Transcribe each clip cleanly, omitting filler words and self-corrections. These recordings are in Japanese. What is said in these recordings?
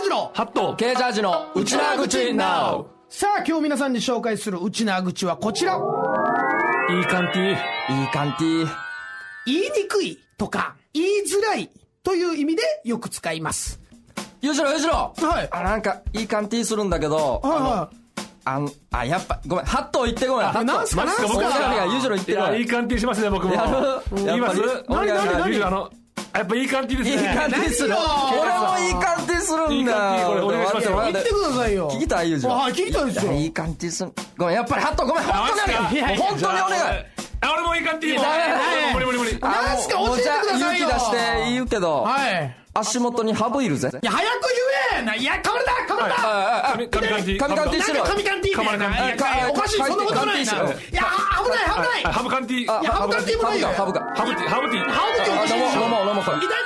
ジのハットケージャージのうちなーぐち NOW。 さあ今日皆さんに紹介するうちなーぐちはこちら。 いいカンティいいカンティ。 言いにくいとか言いづらいという意味でよく使います。 ゆうじろはい。 なんかいいカンティするんだけど、やっぱごめん、ハット言ってごめん。 なんすか僕がゆうじろ言ってごめん。 いいカンティしますね僕も。言います。 何やっぱいいカンティですね。 いいカンティする。俺もいいカンティするんだ。いいカンティこれお願いしますよ。 言ってくださいよ。 聞きたいゆうじろ。 はい、聞きたいですよ。 いいカンティする。ごめん、やっぱりハットごめん、本当にお願い。本当にお願い。 俺もいいカンティ。無理。 なんすか教えてくださいよ。 勇気出して言うけど、 はい。 足元にハブいるぜ。 いや、早く言え。いや、かぶれた神カンティ。 神カンティしてる。 神カンティ。おかしい、そんなことないな。いや、危ない。 ハブカンティ。 いや、ハブカンティもないよ。 ハブティ。 飲もうこれ。 痛い。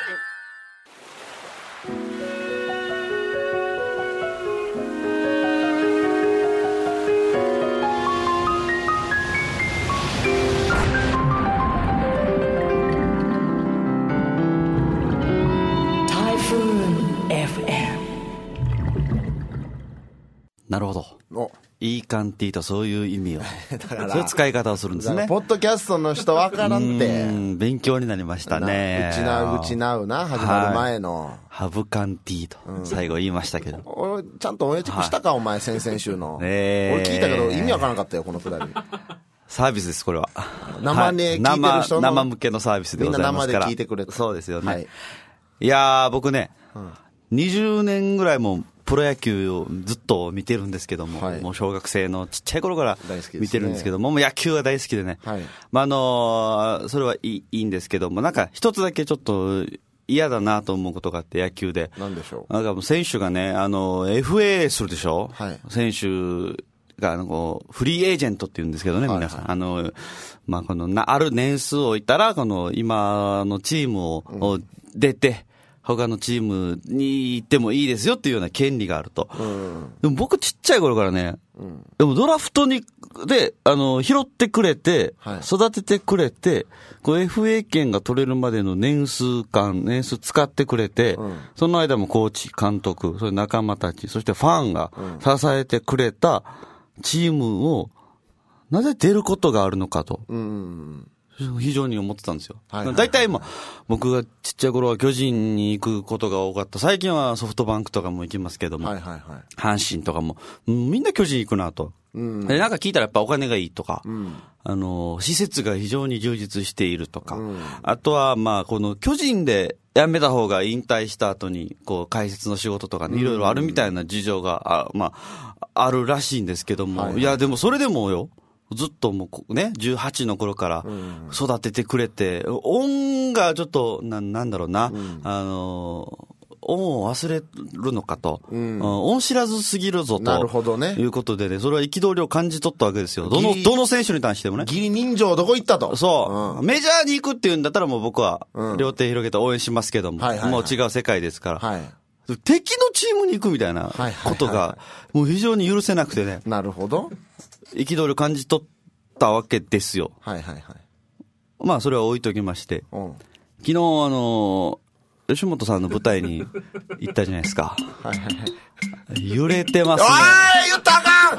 なるほど。いいカンティとそういう意味をだからそういう使い方をするんですね。 ポッドキャストの人わからんって勉強になりましたね。 うちなうな始まる前の、 ハブカンティと最後言いましたけど、 俺ちゃんとオンエアチェックしたか、お前先々週の、俺聞いたけど意味わからなかったよこのくだり。 サービスですこれは。 生で聞いてる人の、 生向けのサービスでございますから。 みんな生で聞いてくれて。 そうですよね。 はい、 いやー僕ね、20年ぐらいもプロ野球をずっと見てるんですけども、もう小学生のちっちゃい頃から見てるんですけども、もう野球が大好きでね、それはいいんですけども、なんか一つだけちょっと嫌だなと思うことがあって、野球で。 なんでしょう。 なんかもう選手がね、FA するでしょ、選手がフリーエージェントって言うんですけどね、皆さん。ある年数を置いたら、今のチームを出て、他のチームに行ってもいいですよっていうような権利があると。でも僕ちっちゃい頃からね、でもドラフトで、拾ってくれて、育ててくれて、FA 権が取れるまでの年数使ってくれて、その間もコーチ、監督、それ仲間たち、そしてファンが支えてくれたチームを、なぜ出ることがあるのかと。非常に思ってたんですよ。大体今、僕がちっちゃい頃は巨人に行くことが多かった。最近はソフトバンクとかも行きますけども、阪神とかも、みんな巨人行くなと。でなんか聞いたらやっぱお金がいいとか、施設が非常に充実しているとか、あとはこの巨人で辞めた方が引退した後に、解説の仕事とかね、いろいろあるみたいな事情が、あるらしいんですけども、いやでもそれでもよ、ずっともうね、18の頃から育ててくれて、恩がちょっと、なんだろうな、恩を忘れるのかと、恩知らずすぎるぞと、いうことでね、それは憤りを感じ取ったわけですよ。どの選手に対してもね。 義理人情どこ行ったと。 そう。メジャーに行くっていうんだったらもう僕は、両手広げて応援しますけども、もう違う世界ですから。敵のチームに行くみたいなことが、もう非常に許せなくてね。 なるほど。 憤りを感じ取ったわけですよ。それは置いときまして。昨日吉本さんの舞台に行ったじゃないですか。揺れてますね。 おい言ったらあかん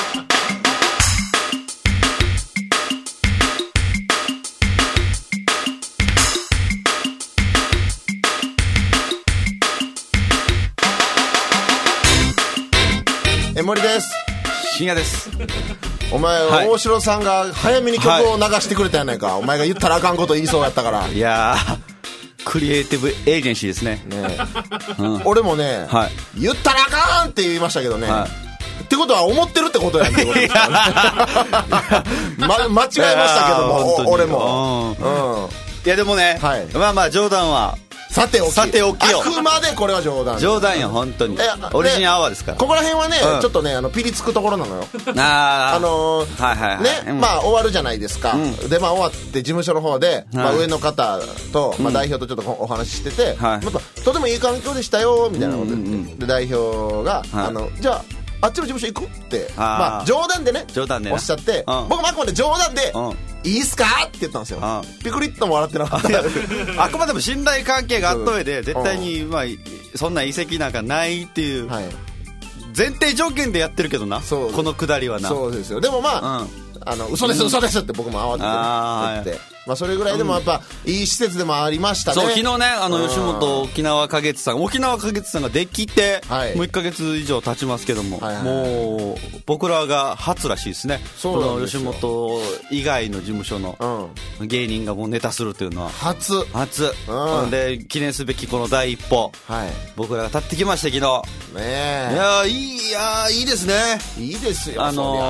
森です。 深夜です。 お前、大城さんが早めに曲を流してくれたやないか。お前が言ったらあかんこと言いそうやったから。 いやクリエイティブエージェンシーですね。 俺もね、言ったらあかんって言いましたけどね。ってことは思ってるってことやんってことですからね。間違えましたけども、俺も。 いやでもね、冗談は。さておきよ。 あくまでこれは冗談。 冗談よ、本当に。オリジンアワーですから。 ここら辺はね、ちょっとね、ピリつくところなのよ。ね、終わるじゃないですか。で、終わって事務所の方で、上の方と、代表とちょっとお話ししてて、とてもいい環境でしたよ、みたいなことで、代表が、じゃあ、あっちの事務所行くって、冗談でね、おっしゃって、僕もあくまで冗談で、いいっすかって言ったんですよ。ピクリッとも笑ってなかった。 あくまでも信頼関係があった上で、絶対に、 そんな遺跡なんかないっていう、 はい、 前提条件でやってるけどな、このくだりはな。 そうですよ。でもまあ、嘘です嘘ですって僕も慌てて言って、まあそれぐらいでもやっぱいい施設でもありましたね。 そう、昨日ね、吉本沖縄花月さんができて、 はい、 もう1ヶ月以上経ちますけども、 はいはい、 もう僕らが初らしいですね。 そうなんですよ。 この吉本以外の事務所の芸人がもうネタするっていうのは初、 で記念すべきこの第一歩、はい、僕らが立ってきました昨日ね。いやいいですね。 いいですよ。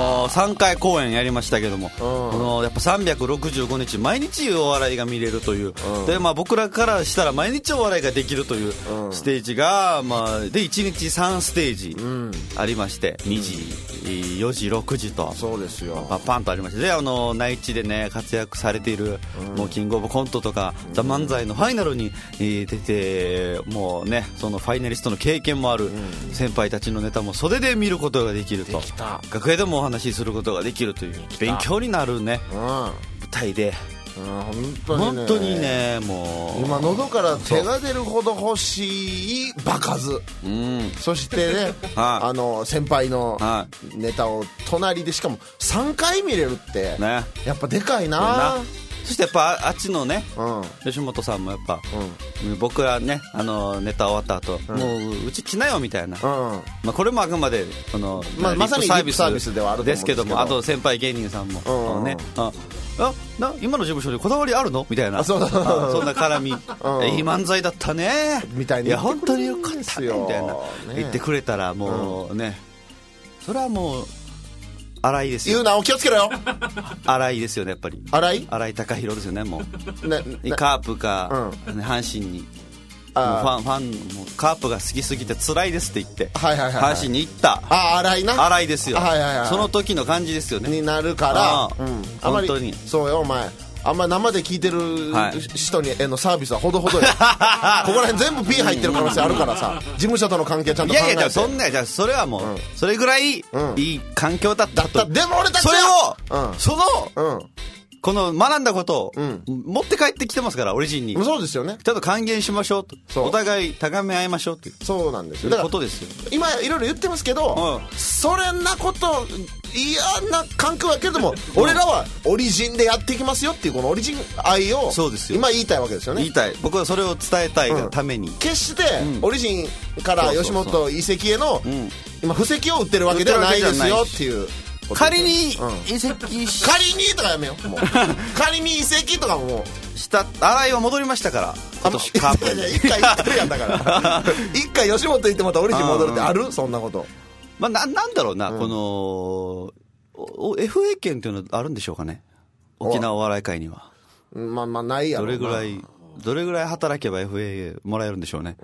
3回公演やりましたけども、やっぱ365日毎日お笑いが見れるという、でまあ僕らからしたら毎日お笑いができるというステージが、まあで1日3ステージありまして、2時、4時、6時と、 そうですよ、 まあ、パンとありまして、で内地でね活躍されている、もうキングオブコントとかザ・漫才のファイナルに出て、もうねそのファイナリストの経験もある先輩たちのネタも袖で見ることができると、楽屋でもお話しすることができるという勉強になるね、舞台で。本当にね、もう今喉から手が出るほど欲しい場数、そしてね先輩のネタを隣でしかも3回見れるって、ね、やっぱでかいな。 そしてやっぱあっちのね、吉本さんもやっぱ、僕らねネタ終わった後、もううち来なよみたいな、まあ、これもあくまでまさにリップサービスではあると思うんですけど、 あと先輩芸人さんもね、今の事務所にこだわりあるのみたいな、そんな絡み、いい漫才だったねみたいな、 いや本当によかったねみたいな言ってくれたら、もうね、それはもう荒井ですよ。 言うな、お気をつけろよ。 荒井ですよね、やっぱり。荒井貴弘ですよね、もう。カープか、阪神に。ファンもカープが好きすぎて辛いですって言って、阪神に行った。 荒井な。 荒井ですよ。その時の感じですよね。 になるから、 本当に。 そうよ、お前。あんま生で聞いてる人にへのサービスはほどほどよ。ここら辺全部 P 入ってる可能性あるからさ、事務所との関係ちゃんと考えて。 いやそんな、じゃあそれはもう、それぐらいいい環境だったと。 でも俺たちはそれをこの学んだことを持って帰ってきてますから、オリジンに。 そうですよね。 ちゃんと還元しましょうと、お互い高め合いましょうっていう。 そうなんですよ。 だからことですよ。 今いろいろ言ってますけど、それなこと嫌な環境だけども、俺らはオリジンでやっていきますよっていう、このオリジン愛を今言いたいわけですよね。 言いたい。僕はそれを伝えたいがために、 決してオリジンから吉本移籍への今布石を打ってるわけではないですよっていう。 仮に移籍仮にとかやめよう。もう仮に移籍とかもした新井は戻りましたから、今年カープに一回行ってるやんだから一回吉本行ってまたオリジン戻るってある？そんなこと。 まあなんだろうな、このFA 権っていうのあるんでしょうかね、沖縄お笑い界には。 まあないやろな。 どれぐらい働けば FA もらえるんでしょうね。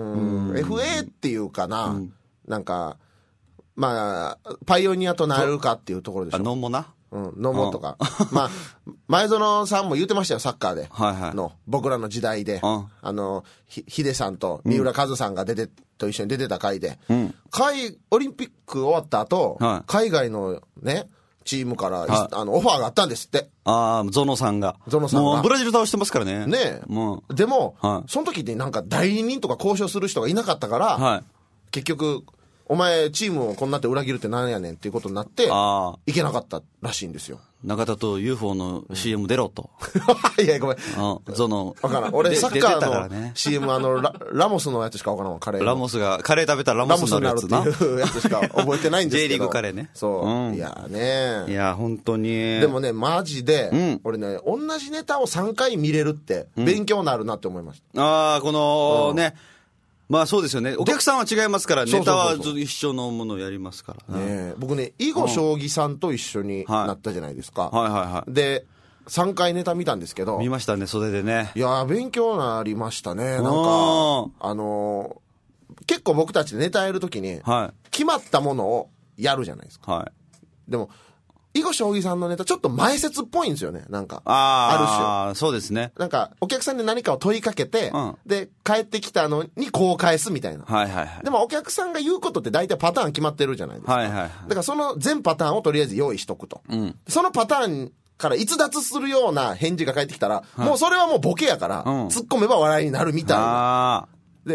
FA っていうかな、なんかまあパイオニアとなるかっていうところでしょ。 ノンモな。 ノモとか。まあ前園さんも言ってましたよ、サッカーでの僕らの時代で、ヒデさんと三浦和さんがと一緒に出てた回で、オリンピック終わった後、海外のねチームからオファーがあったんですって。 ゾノさんがもうブラジル倒してますからね。 でもその時になんか代理人とか交渉する人がいなかったから、結局お前チームをこんなって裏切るってなんやねんっていうことになっていけなかったらしいんですよ。 中田と UFO の CM 出ろと。 いやごめん、 ゾノ分からん。俺サッカーの CM ラモスのやつしか分からんわ。 ラモスがカレー食べたらラモスになるやつな。 ラモスになるっていうやつしか覚えてないんですけど。 J リーグカレーね。 そう、いやね、 いや本当に。 でもねマジで、俺ね同じネタを3回見れるって勉強になるなって思いました。 このね、まあそうですよね。お客さんは違いますから、ネタは一緒のものをやりますからね。 僕ね囲碁将棋さんと一緒になったじゃないですか。で3回ネタ見たんですけど。 見ましたね、袖でね。 いや勉強になりましたね。なんか結構僕たちでネタやるときに決まったものをやるじゃないですか。でも囲碁将棋さんのネタちょっと前説っぽいんですよね。なんかある種。 そうですね。 なんかお客さんに何かを問いかけて、で帰ってきたのにこう返すみたいな。でもお客さんが言うことって大体パターン決まってるじゃないですか。だからその全パターンをとりあえず用意しとくと。そのパターンから逸脱するような返事が返ってきたら、もうそれはもうボケやから、突っ込めば笑いになるみたいな。で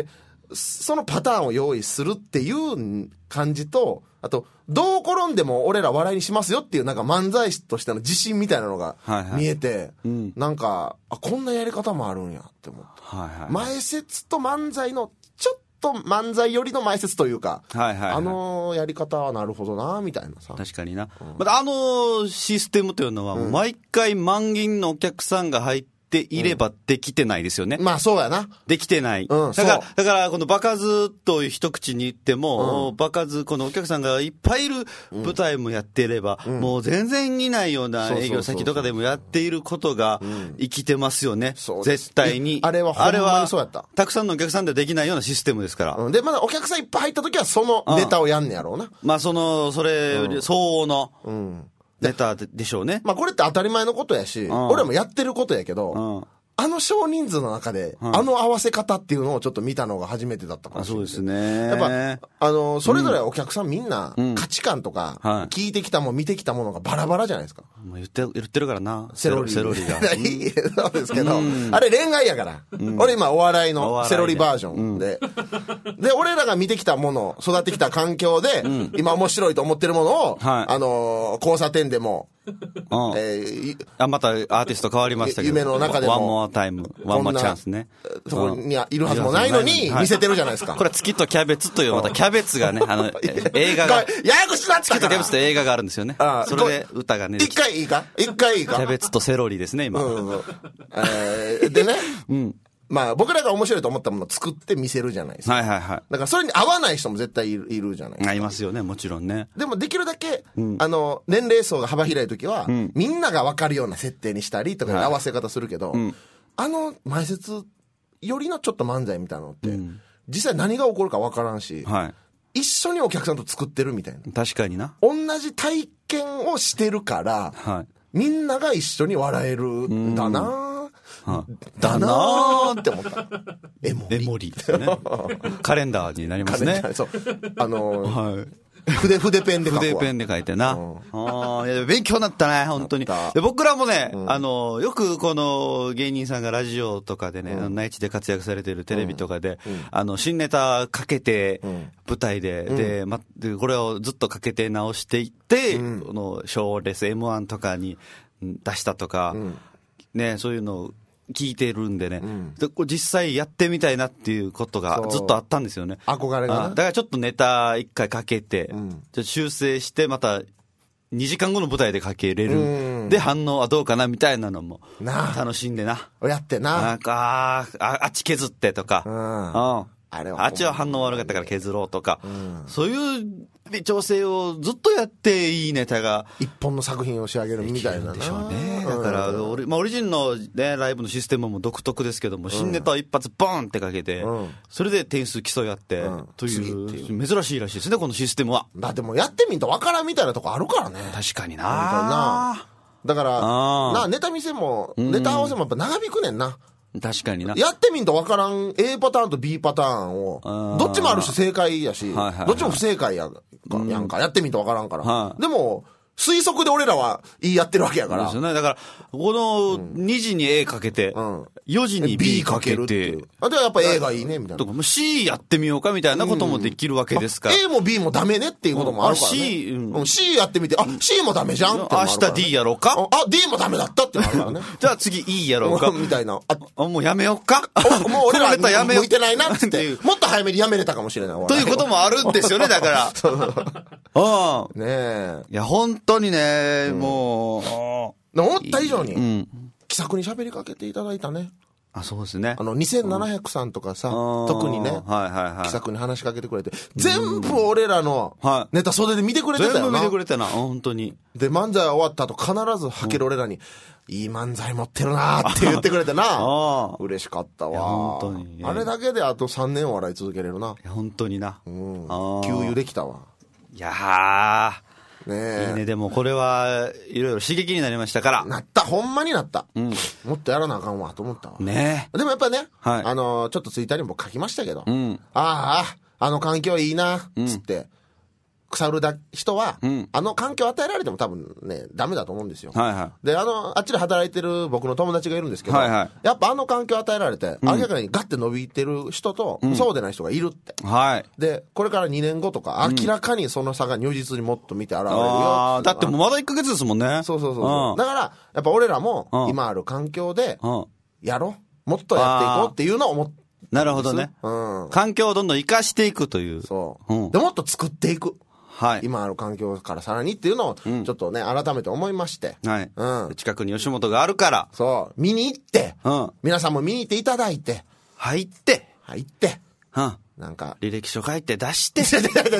そのパターンを用意するっていう感じと、あと、どう転んでも俺ら笑いにしますよっていうなんか漫才師としての自信みたいなのが見えて、なんか、こんなやり方もあるんやって思って。前説と漫才の、ちょっと漫才寄りの前説というか、やり方はなるほどな、みたいなさ。 確かにな。またシステムというのは、毎回満員のお客さんが入っていればできてないですよね。 まあそうやな。 できてない。だからこの場数と一口に言っても、場数、このお客さんがいっぱいいる舞台もやっていれば、もう全然いないような営業先とかでもやっていることが生きてますよね。絶対に。 あれはほんまにそうやった。 たくさんのお客さんでできないようなシステムですから。 で、まだお客さんいっぱい入った時はそのネタをやんねやろうな。 まあそれ、相応の。ネタでしょうね。 まあこれって当たり前のことやし、俺もやってることやけど、少人数の中で、合わせ方っていうのをちょっと見たのが初めてだったかもしれない。 そうですね。 やっぱ、それぞれお客さんみんな、価値観とか、聞いてきたもん、見てきたものがバラバラじゃないですか。 言ってるからな。 セロリが。 そうですけど、あれ恋愛やから。俺今お笑いのセロリバージョンで。で、俺らが見てきたもの、育ってきた環境で、今面白いと思ってるものを、交差点でも、 またアーティスト変わりましたけど。 夢の中でも。 ワンモアタイム、ワンモアチャンスね。 そこにいるはずもないのに、見せてるじゃないですか。 これは月とキャベツという、またキャベツがね、映画が。 ややこしなって月とキャベツという映画があるんですよね。それで歌がね。 一回いいかキャベツとセロリですね、今。 でね。まあ僕らが面白いと思ったものを作って見せるじゃないですか。だからそれに合わない人も絶対いるじゃないですか。 いますよね、もちろんね。 でもできるだけ、年齢層が幅広いときは、みんなが分かるような設定にしたりとか合わせ方するけど、前説よりのちょっと漫才みたいなのって、実際何が起こるか分からんし、一緒にお客さんと作ってるみたいな。 確かにな。 同じ体験をしてるから、みんなが一緒に笑えるんだなだなーって思った。エモリですね。カレンダーになりますね。 そう。筆ペンで書くわ。 筆ペンで書いてな。勉強になったね、本当に。僕らもね、よくこの芸人さんがラジオとかでね、内地で活躍されてるテレビとかで、新ネタかけて、舞台で、これをずっとかけて直していって、この賞レース M1 とかに出したとか、ね、そういうのを聞いてるんでね、実際やってみたいなっていうことがずっとあったんですよね。 憧れがな。 だからちょっとネタ一回かけて、修正してまた2時間後の舞台でかけれる。で、反応はどうかなみたいなのも楽しんでな。 やってな。 なんか、あっち削ってとか、あっちは反応悪かったから削ろうとか、そういう微調整をずっとやっていいネタが一本の作品を仕上げるみたいなでしょうね。だからオリジンの、ね、ライブのシステムも独特ですけども、新ネタを一発ボーンってかけて、それで点数競い合って、という珍しいらしいですね、このシステムは。 でもやってみんとわからんみたいなとこあるからね。 確かにな。 だからネタ見せもネタ合わせもやっぱ長引くねんな。 確かにな。 やってみんと分からん A パターンと B パターンを、どっちもあるし正解やし、どっちも不正解やんか、やってみんと分からんから。でも、推測で俺らは言いやってるわけやから。 ですよね。だから、この2時に A かけて、4時に B かけて。 ではやっぱ A がいいね、みたいな。 C やってみようかみたいなこともできるわけですから。 A も B もダメねっていうこともあるからね。C やってみて、C もダメじゃんって。 明日 D やろうか D もダメだったってなるからね。 じゃあ次 E やろうかみたいな。 もうやめようかもう俺ら向いてないなって。もっと早めにやめれたかもしれない。 ということもあるんですよね、だから。 ねえ。 いや、本当にね、もう。 思った以上に、気さくに喋りかけていただいたね。 そうですね。 2700さんとかさ、特にね、気さくに話しかけてくれて、全部俺らのネタ袖で見てくれてたよな。 全部見てくれてたな、本当に。 で、漫才終わった後必ずはける俺らに、いい漫才持ってるなーって言ってくれてな。嬉しかったわ。 本当に。 あれだけであと3年笑い続けれるな。 本当にな。 給油できたわ。 いやー。 いいね。でもこれはいろいろ刺激になりましたから。 なった。ほんまになった。もっとやらなあかんわと思ったわ。 ね。 でもやっぱね、ちょっとツイッターにも書きましたけど、あの環境いいな、つって、 腐る人は、あの環境を与えられても多分ね、ダメだと思うんですよ。 はいはい。 で、あっちで働いてる僕の友達がいるんですけど、 はいはい、 やっぱあの環境を与えられて、明らかにガッて伸びてる人と、そうでない人がいるって。 はい。 で、これから2年後とか、明らかにその差が如実にもっと見て現れるよ。 だってもうまだ1ヶ月ですもんね。 そうそうそう。だから、やっぱ俺らも、今ある環境で、やろう。もっとやっていこうっていうのを思って。 なるほどね。環境をどんどん生かしていくという。 そう。で、もっと作っていく。 はい。 今ある環境からさらにっていうのを、ちょっとね、改めて思いまして。 はい。近くに吉本があるから。 そう。見に行って、皆さんも見に行っていただいて。 入って。 なんか。 履歴書書いて出して。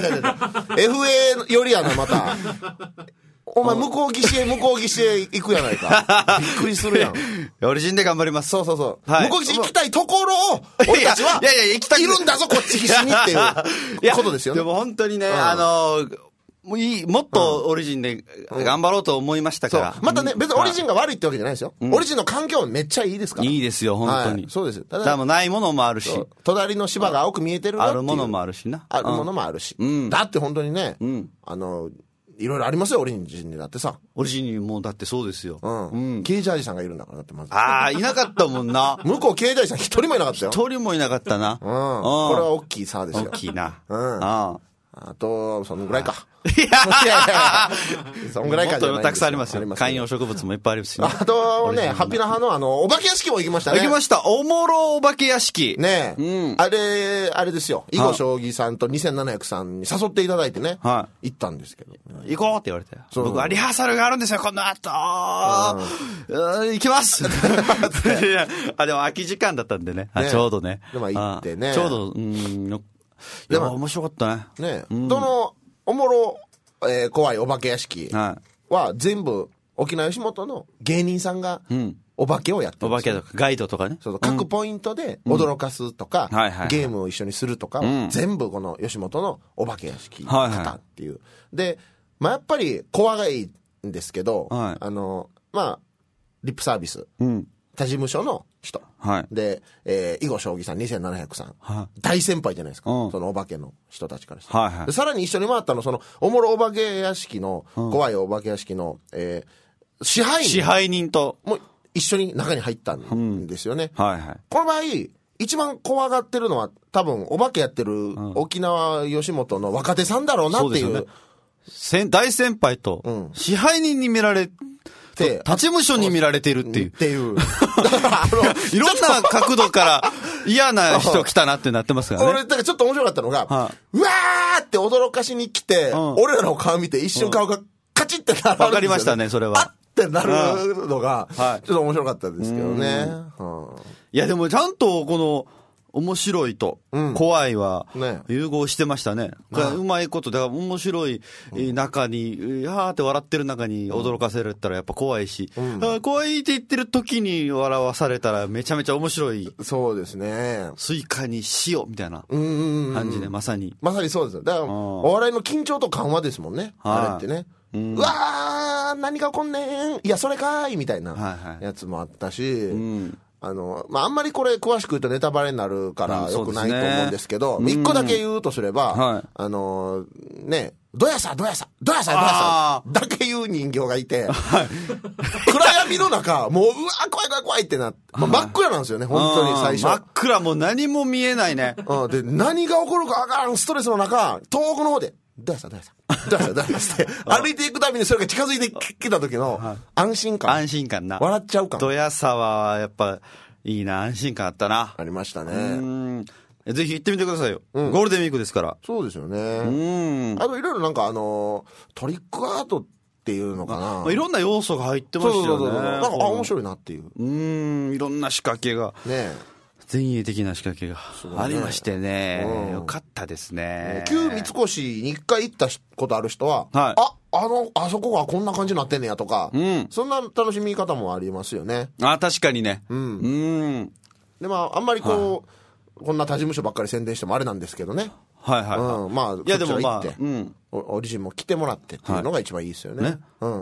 FA よりやな、また。お前、向こう岸へ行くやないか。びっくりするやん。 オリジンで頑張ります。 そう。向こう岸行きたいところを、俺たちは、行きたい。いるんだぞ、こっち岸にっていうことですよね。 でも本当にね、もっとオリジンで頑張ろうと思いましたから。 またね、別にオリジンが悪いってわけじゃないですよ。オリジンの環境めっちゃいいですから。 いいですよ、本当に。 そうです。 ただもないものもあるし。 隣の芝が青く見えてるよ。 あるものもあるしな。 あるものもあるし。だって本当にね、いろいろありますよ、オリジンにだってさ。 オリジンにもだってそうですよ。 ケイジャージさんがいるんだから、だってまず。 いなかったもんな。 向こうケイジャージさん一人もいなかったよ。 一人もいなかったな。 これは大きい差ですよ。 大きいな。 あと、そのぐらいか。 いやそのぐらいかじゃない。 もっとたくさんありますよ。観葉植物もいっぱいありますし。 あとね、ハッピーな派のお化け屋敷も行きましたね。 行きました。おもろお化け屋敷。 ねえ。あれですよ。囲碁将棋さんと2700さんに誘っていただいてね。行ったんですけど。 行こうって言われて。僕はリハーサルがあるんですよ、この後。行きますでも空き時間だったんでね。ちょうどね。 でも行ってね。 ちょうど、でも面白かったね。 ねえ。どの、おもろ、怖いお化け屋敷は全部沖縄吉本の芸人さんがお化けをやってるんですよ。 お化けとかガイドとかね。 各ポイントで驚かすとか、ゲームを一緒にするとか、全部この吉本のお化け屋敷方っていう。で、やっぱり怖いんですけど、リップサービス。他事務所の人。で、囲碁将棋さん2700さん。大先輩じゃないですか。そのお化けの人たちからして。でさらに一緒に回ったの、その、おもろお化け屋敷の、怖いお化け屋敷の、支配人と。も一緒に中に入ったんですよね。この場合、一番怖がってるのは、多分、お化けやってる沖縄吉本の若手さんだろうなっていう。 大先輩と、支配人に見られ他事務所に見られてるっていう。だからいろんな角度から嫌な人来たなってなってますからね。 俺、だからちょっと面白かったのが、うわーって驚かしに来て、俺らの顔見て一瞬顔がカチッってなるんですよね。 わかりましたね、それは。 あってなるのが、ちょっと面白かったですけどね。 いや、でもちゃんとこの、面白いと怖いは融合してましたね。うまいことだから面白い中にはーって笑ってる中に驚かせられたらやっぱ怖いし、怖いって言ってる時に笑わされたらめちゃめちゃ面白い。 そうですね。 スイカに塩みたいな感じでまさにそうです。だからお笑いの緊張と緩和ですもんね。あれってね。うわー何が起こんねん、いやそれかーいみたいなやつもあったし。あんまりこれ詳しく言うとネタバレになるから良くないと思うんですけど、一個だけ言うとすれば、ね、どやさだけ言う人形がいて、暗闇の中、もう、うわ怖いってなって、真っ暗なんですよね、本当に最初。 真っ暗、もう何も見えないね。 で、何が起こるかわからんストレスの中、遠くの方で、どやさって歩いていくたびにそれが近づいてきた時の安心感な。 笑っちゃう感。 どやさはやっぱいいな、安心感あったな。 ありましたね。 ぜひ行ってみてくださいよ。ゴールデンウィークですから。 そうですよね。あといろいろなんかトリックアートっていうのかな。 いろんな要素が入ってましたよね。 なんか面白いなっていう。 いろんな仕掛けが。ね。前衛的な仕掛けがありましてね。よかったですね。 旧三越に一回行ったことある人は、あそこがこんな感じになってんねやとか、そんな楽しみ方もありますよね。 確かにね。 で、あんまりこんな他事務所ばっかり宣伝してもあれなんですけどね。いや、でも行って、オリジンも来てもらってっていうのが一番いいですよね。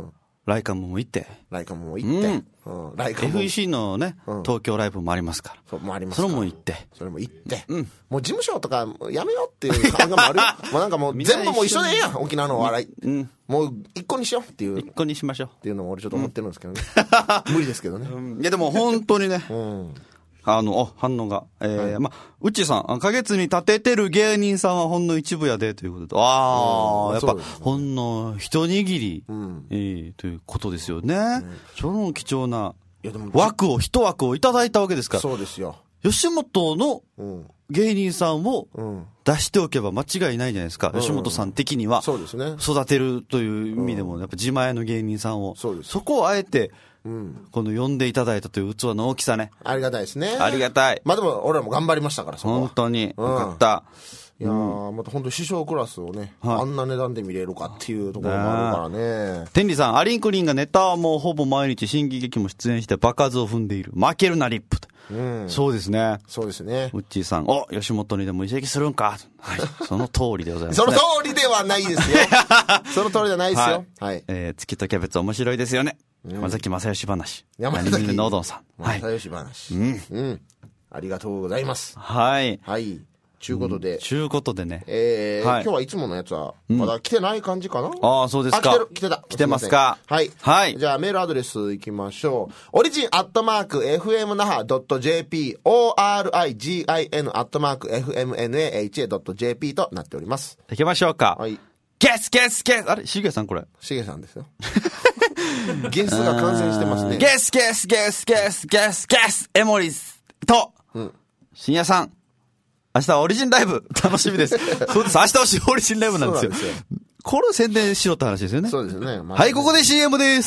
ライカムも行って。 ライカムも行って。ライカム FEC のね、東京ライブもありますから。 そう、もありますから。 それも行って。 それも行って。もう事務所とかやめようっていう考えもある。もうなんかもう全部もう一緒でええやん、沖縄のお笑い。もう一個にしようっていう。 一個にしましょう。 っていうのも俺ちょっと思ってるんですけどね。無理ですけどね。 いやでも本当にね。反応が。うっちーさん、花月に立ててる芸人さんはほんの一部やで、ということで。やっぱ、ほんの一握り、ということですよね。その貴重な一枠をいただいたわけですから。 そうですよ。 吉本の芸人さんを出しておけば間違いないじゃないですか。吉本さん的には。 そうですね。 育てるという意味でも、やっぱ自前の芸人さんを。そこをあえて、この呼んでいただいたという器の大きさね。 ありがたいですね。 ありがたい。 まあでも俺らも頑張りましたから、そこは。 本当に。よかった。 いやー、また本当師匠クラスをね、あんな値段で見れるかっていうところもあるからね。 天理さん、アリンクリンがネタはもうほぼ毎日新喜劇も出演して爆発を踏んでいる。負けるなリップと。そうですね。 そうですね。 うっちーさん、吉本にでも移籍するんか。はい。その通りでございます。 その通りではないですよ。その通りではないですよ。はい。 月とキャベツ面白いですよね。山崎正義話。 山崎のどんさん。 正義話。ありがとうございます。 はい。 はい。ちゅうことで。 ね。 今日はいつものやつは、まだ来てない感じかな？ ああ、そうですか。 来てた。 来てますか。 はい。はい。じゃあメールアドレス行きましょう。origin@fmnaha.jp origin@fmnaha.jp となっております。 行きましょうか。 はい。 ゲスあれしげさんこれ。 しげさんですよ。ゲスが感染してますね。 ゲスエモリスと、深夜さん。明日はオリジンライブ楽しみです。そうです。明日はオリジンライブなんですよ。これを宣伝しろって話ですよね。 そうですね。 はい、ここで CM です。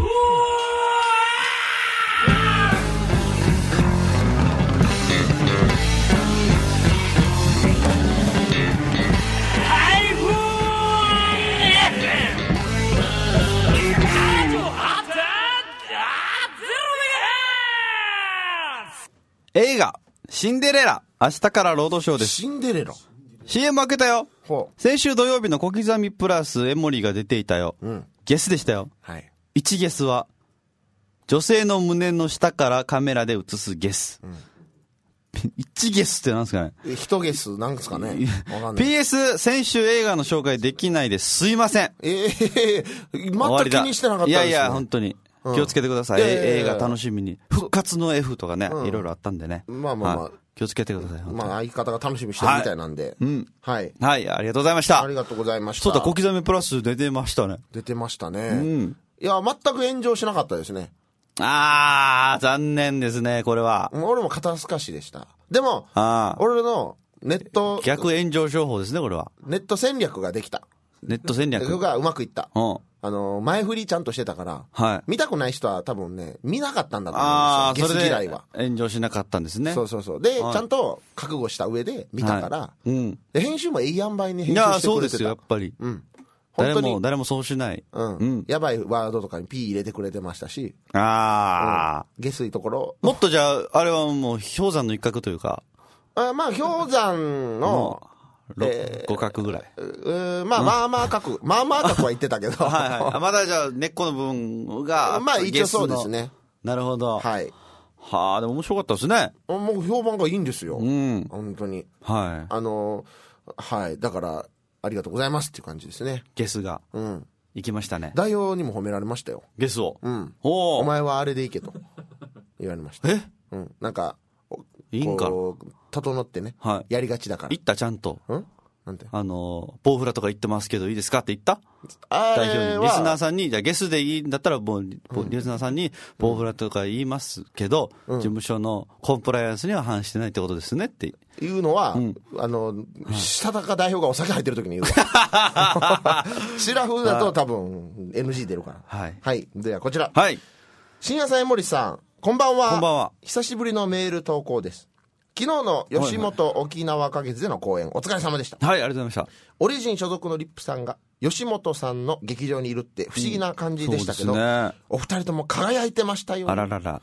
映画、シンデレラ、明日からロードショーです。 シンデレラ CM 開けたよ。先週土曜日の小刻みプラスエモリが出ていたよ。ゲスでしたよ。 はい。 1ゲスは、女性の胸の下からカメラで映すゲス。1ゲスってなんですかね。 1ゲスなんですかね。わかんない。 PS、先週映画の紹介できないです。すいません。 全く気にしてなかったですね。 いや、本当に。気をつけてください。映画楽しみに。復活の F とかね、いろいろあったんでね。 まあ。 気をつけてください。 相方が楽しみにしてるみたいなんで。はい。 はい、ありがとうございました。 ありがとうございました。 そうだ、小刻みプラス出てましたね。 出てましたね。いや、全く炎上しなかったですね。 残念ですね、これは。 俺も肩透かしでした。でも、俺のネット。 逆炎上商法ですね、これは。 ネット戦略ができた。 ネット戦略がうまくいった。前振りちゃんとしてたから、見たくない人は多分ね、見なかったんだと思うんですよ。ゲス嫌いは。 炎上しなかったんですね。 そう。で、ちゃんと覚悟した上で見たから、編集もいい塩梅に編集してくれてた。 そうですよ、やっぱり。本当に誰もそうしない。 やばいワードとかに P 入れてくれてましたし。 下水ところ。 もっとじゃあ、あれはもう氷山の一角というか。 氷山の、 互角ぐらい。 まあまあ角は言ってたけど。 まだじゃあ根っこの部分が。 まあ一応そうですね。 なるほど。 はい。 でも面白かったですね。 もう評判がいいんですよ。本当に。 はい。 はい。だから、ありがとうございますっていう感じですね。 ゲスが。行きましたね。 代表にも褒められましたよ。 ゲスを。 お前はあれでいけと言われました。なんか、 いいんか。 整ってね。やりがちだから。 言ったちゃんと。 なんてボウフラとか言ってますけどいいですかって言った代表に。リスナーさんに、じゃあゲスでいいんだったら、もう、リスナーさんに、ボウフラとか言いますけど、事務所のコンプライアンスには反してないってことですねっていうのは、したたか代表がお酒入ってる時に言うわ。シラフだと多分 NG 出るから。はい。ではこちら。 はい。 深夜さん、江森さん、こんばんは。 こんばんは。 久しぶりのメール投稿です。昨日の吉本沖縄花月での公演、お疲れ様でした。 はい、ありがとうございました。 オリジン所属のリップさんが吉本さんの劇場にいるって不思議な感じでしたけど、お二人とも輝いてましたよ。 あららら。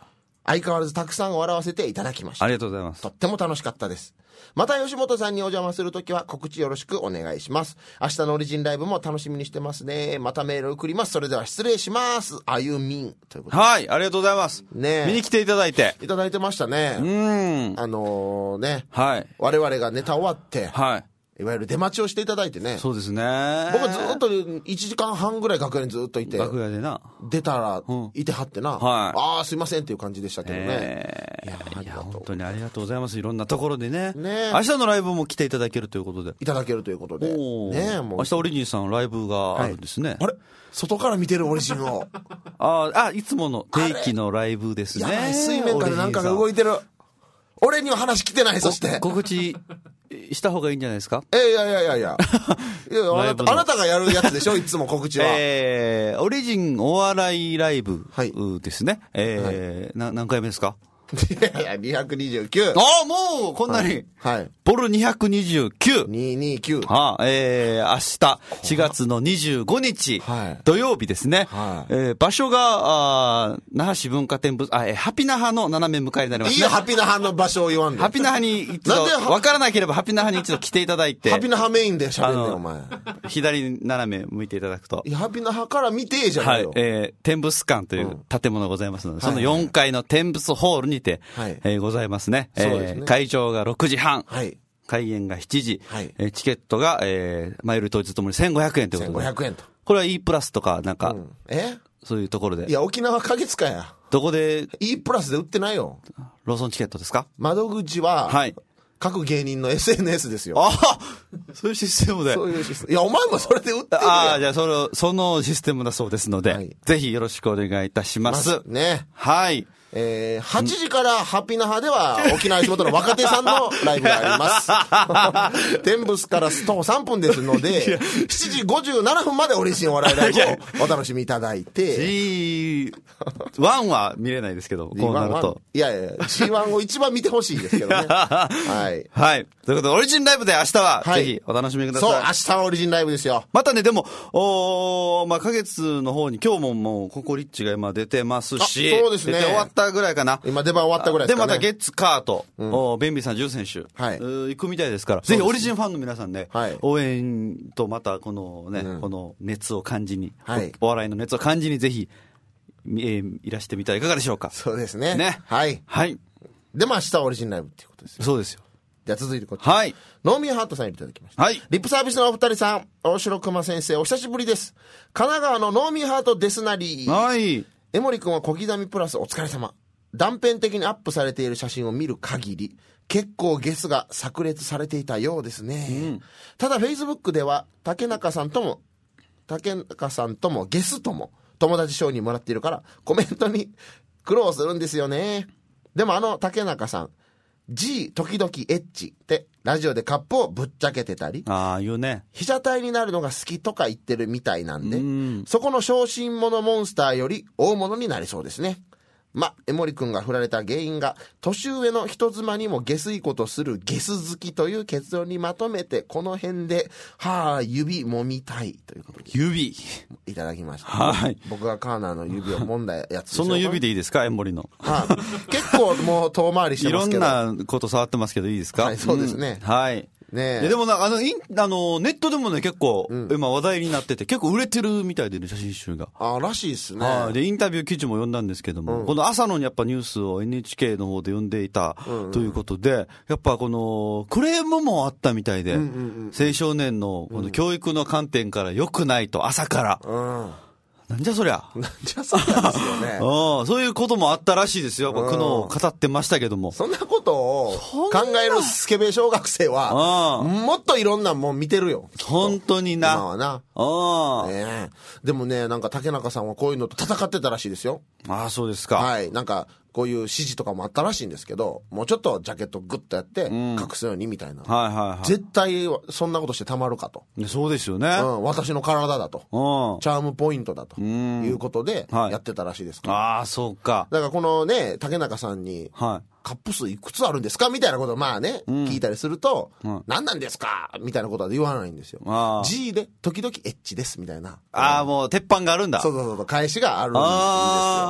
相変わらずたくさん笑わせていただきました。 ありがとうございます。 とっても楽しかったです。また吉本さんにお邪魔するときは告知よろしくお願いします。明日のオリジンライブも楽しみにしてますね。またメール送ります。それでは失礼します。あゆみんということで。 はい、ありがとうございます。 ね、 見に来ていただいて。 いただいてましたね。ね、 はい。 我々がネタ終わって、 はい。 いわゆる出待ちをしていただいてね。 そうですね。 僕はずっと1時間半ぐらい楽屋にずっといて。 楽屋でな。 出たら、いてはってな。 はい。 ああ、すいませんっていう感じでしたけどね。 いや、本当にありがとうございます。いろんなところでね。 ね。 明日のライブも来ていただけるということで。 いただけるということで。ね、もう。 明日オリジンさんライブがあるんですね。 あれ外から見てるオリジンを。 いつもの定期のライブですね。 やばい、水面下でなんかが動いてる。俺には話来てない、そして。 告知した方がいいんじゃないですか？ いや。あなたがやるやつでしょ、いつも告知は。 オリジンお笑いライブですね。何回目ですか？ いや、229。 もう、こんなに。 はい。 ボル229。 229。 明日、4月の25日、土曜日ですね。場所が、那覇市文化展ハピナハの斜め向かいになりますね。 いいよ、ハピナハの場所を言わんで。 ハピナハに一度、わからなければハピナハに一度来ていただいて。 ハピナハメインで喋んねよ、お前。 左斜め向いていただくと。 いや、ハピナハから見てじゃないよ。 天物館という建物がございますので、その4階の天物ホールにて、ございますね。会場が6時半。開演が7時。チケットが、前より当日ともに1500円ということで。 1500円と。 これは E プラスとか、なんか、そういうところで。 いや、沖縄花月かや。 どこで E プラスで売ってないよ。 ローソンチケットですか？ 窓口は、各芸人の SNS ですよ。 そういうシステムで。 そういうシステム。いや、お前もそれで売ってるやん。 じゃあ、そのシステムだそうですので、ぜひよろしくお願いいたします。 ね。 はい。 8時からハピナハでは沖縄吉本の若手さんのライブがあります。天ブスから徒歩3分ですので、7時57分までオリジンお笑いライブをお楽しみいただいて。 G1 は見れないですけど、こうなると。 いや、G1 を一番見てほしいですけどね。はい。 はい。ということで、オリジンライブで明日は、ぜひお楽しみください。 そう、明日はオリジンライブですよ。 またね、でも、花月の方に今日ももう、ココリッチが今出てますし、 そうですね。 出て終わったぐらいかな。 今出番終わったぐらいですかね。 で、また月カート、ベンビーさん10選手、行くみたいですから、ぜひオリジンファンの皆さんね、応援とまたこのね、この熱を感じに、お笑いの熱を感じにぜひ、いらしてみてはいかがでしょうか。 そうですね。 ね。 はい。でも明日はオリジンライブっていうことですよ。 そうですよ。 じゃあ続いてこっち。はい。ノーミーハートさんいただきました。はい。リップサービスのお二人さん、大城熊先生、お久しぶりです。神奈川のノーミーハートですなり。はい。江森くんは小刻みプラスお疲れ様。断片的にアップされている写真を見る限り、結構ゲスが炸裂されていたようですね。ただ Facebook では竹中さんともゲスとも友達賞にもらっているからコメントに苦労するんですよね。でも竹中さん、G 時々エッチってラジオでカップをぶっちゃけてたり、 言うね。 被写体になるのが好きとか言ってるみたいなんで、そこの小心者モンスターより大物になりそうですね。江森くんが振られた原因が、年上の人妻にも下水ことするゲス好きという結論にまとめて、この辺で、指揉みたいということで。 指いただきました。 はい。 僕がカーナーの指を揉んだやつでしょ。 その指でいいですか、江森の。 結構もう遠回りしてますけど。 いろんなこと触ってますけどいいですか？ はい、そうですね。 はい。ね、でもネットでもね、結構、今話題になってて、結構売れてるみたいでね、写真集が。 らしいですね。 で、インタビュー記事も読んだんですけども、この朝のやっぱニュースを NHK の方で読んでいたということで、やっぱこの、クレームもあったみたいで、青少年のこの教育の観点から良くないと、朝から。なんじゃそりゃ。 なんじゃそりゃですよね。 そういうこともあったらしいですよ。苦悩を語ってましたけども。 そんなことを考えるスケベ小学生は、もっといろんなもん見てるよ。 本当にな。 今はな。でもね、なんか竹中さんはこういうのと戦ってたらしいですよ。 そうですか。 はい。なんか、こういう指示とかもあったらしいんですけど、もうちょっとジャケットグッとやって、隠すようにみたいな。絶対そんなことしてたまるかと。 そうですよね。 私の体だと。チャームポイントだと。いうことで、やってたらしいですから。 そうか。 だからこのね、竹中さんに、カップ数いくつあるんですかみたいなことを聞いたりすると、何なんですかみたいなことは言わないんですよ。G で時々エッチですみたいな。 もう鉄板があるんだ。 そう。返しがあるんですよ。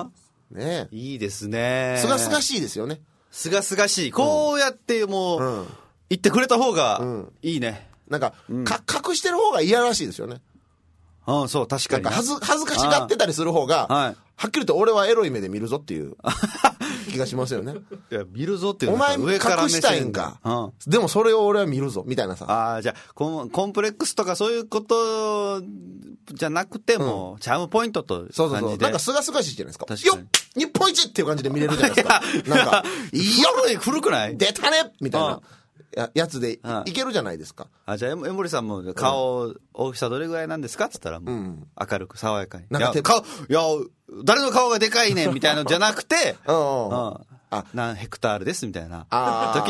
ねえ。 いいですね。 すがすがしいですよね。 すがすがしい。こうやってもう、言ってくれた方がいいね。 なんか、隠してる方が嫌らしいですよね。 うん、そう、確かに。 なんか恥ずかしがってたりする方が、はっきり言って俺はエロい目で見るぞっていう気がしますよね。 いや、見るぞっていうお前隠したいんか。でもそれを俺は見るぞ、みたいなさ。 ああ、じゃあ、コンプレックスとかそういうことじゃなくても、チャームポイントと感じで。 そうそうそう。なんかすがすがしいじゃないですか。 確かに。 よっ日本一っていう感じで見れるじゃないですか。なんか、 古くない出たねみたいな。やつでいけるじゃないですか。 あ、じゃあ、江森さんも顔、大きさどれぐらいなんですかって言ったら、もう、明るく爽やかに。 なんか誰の顔がでかいねんみたいなのじゃなくて、何ヘクタールですみたいな。時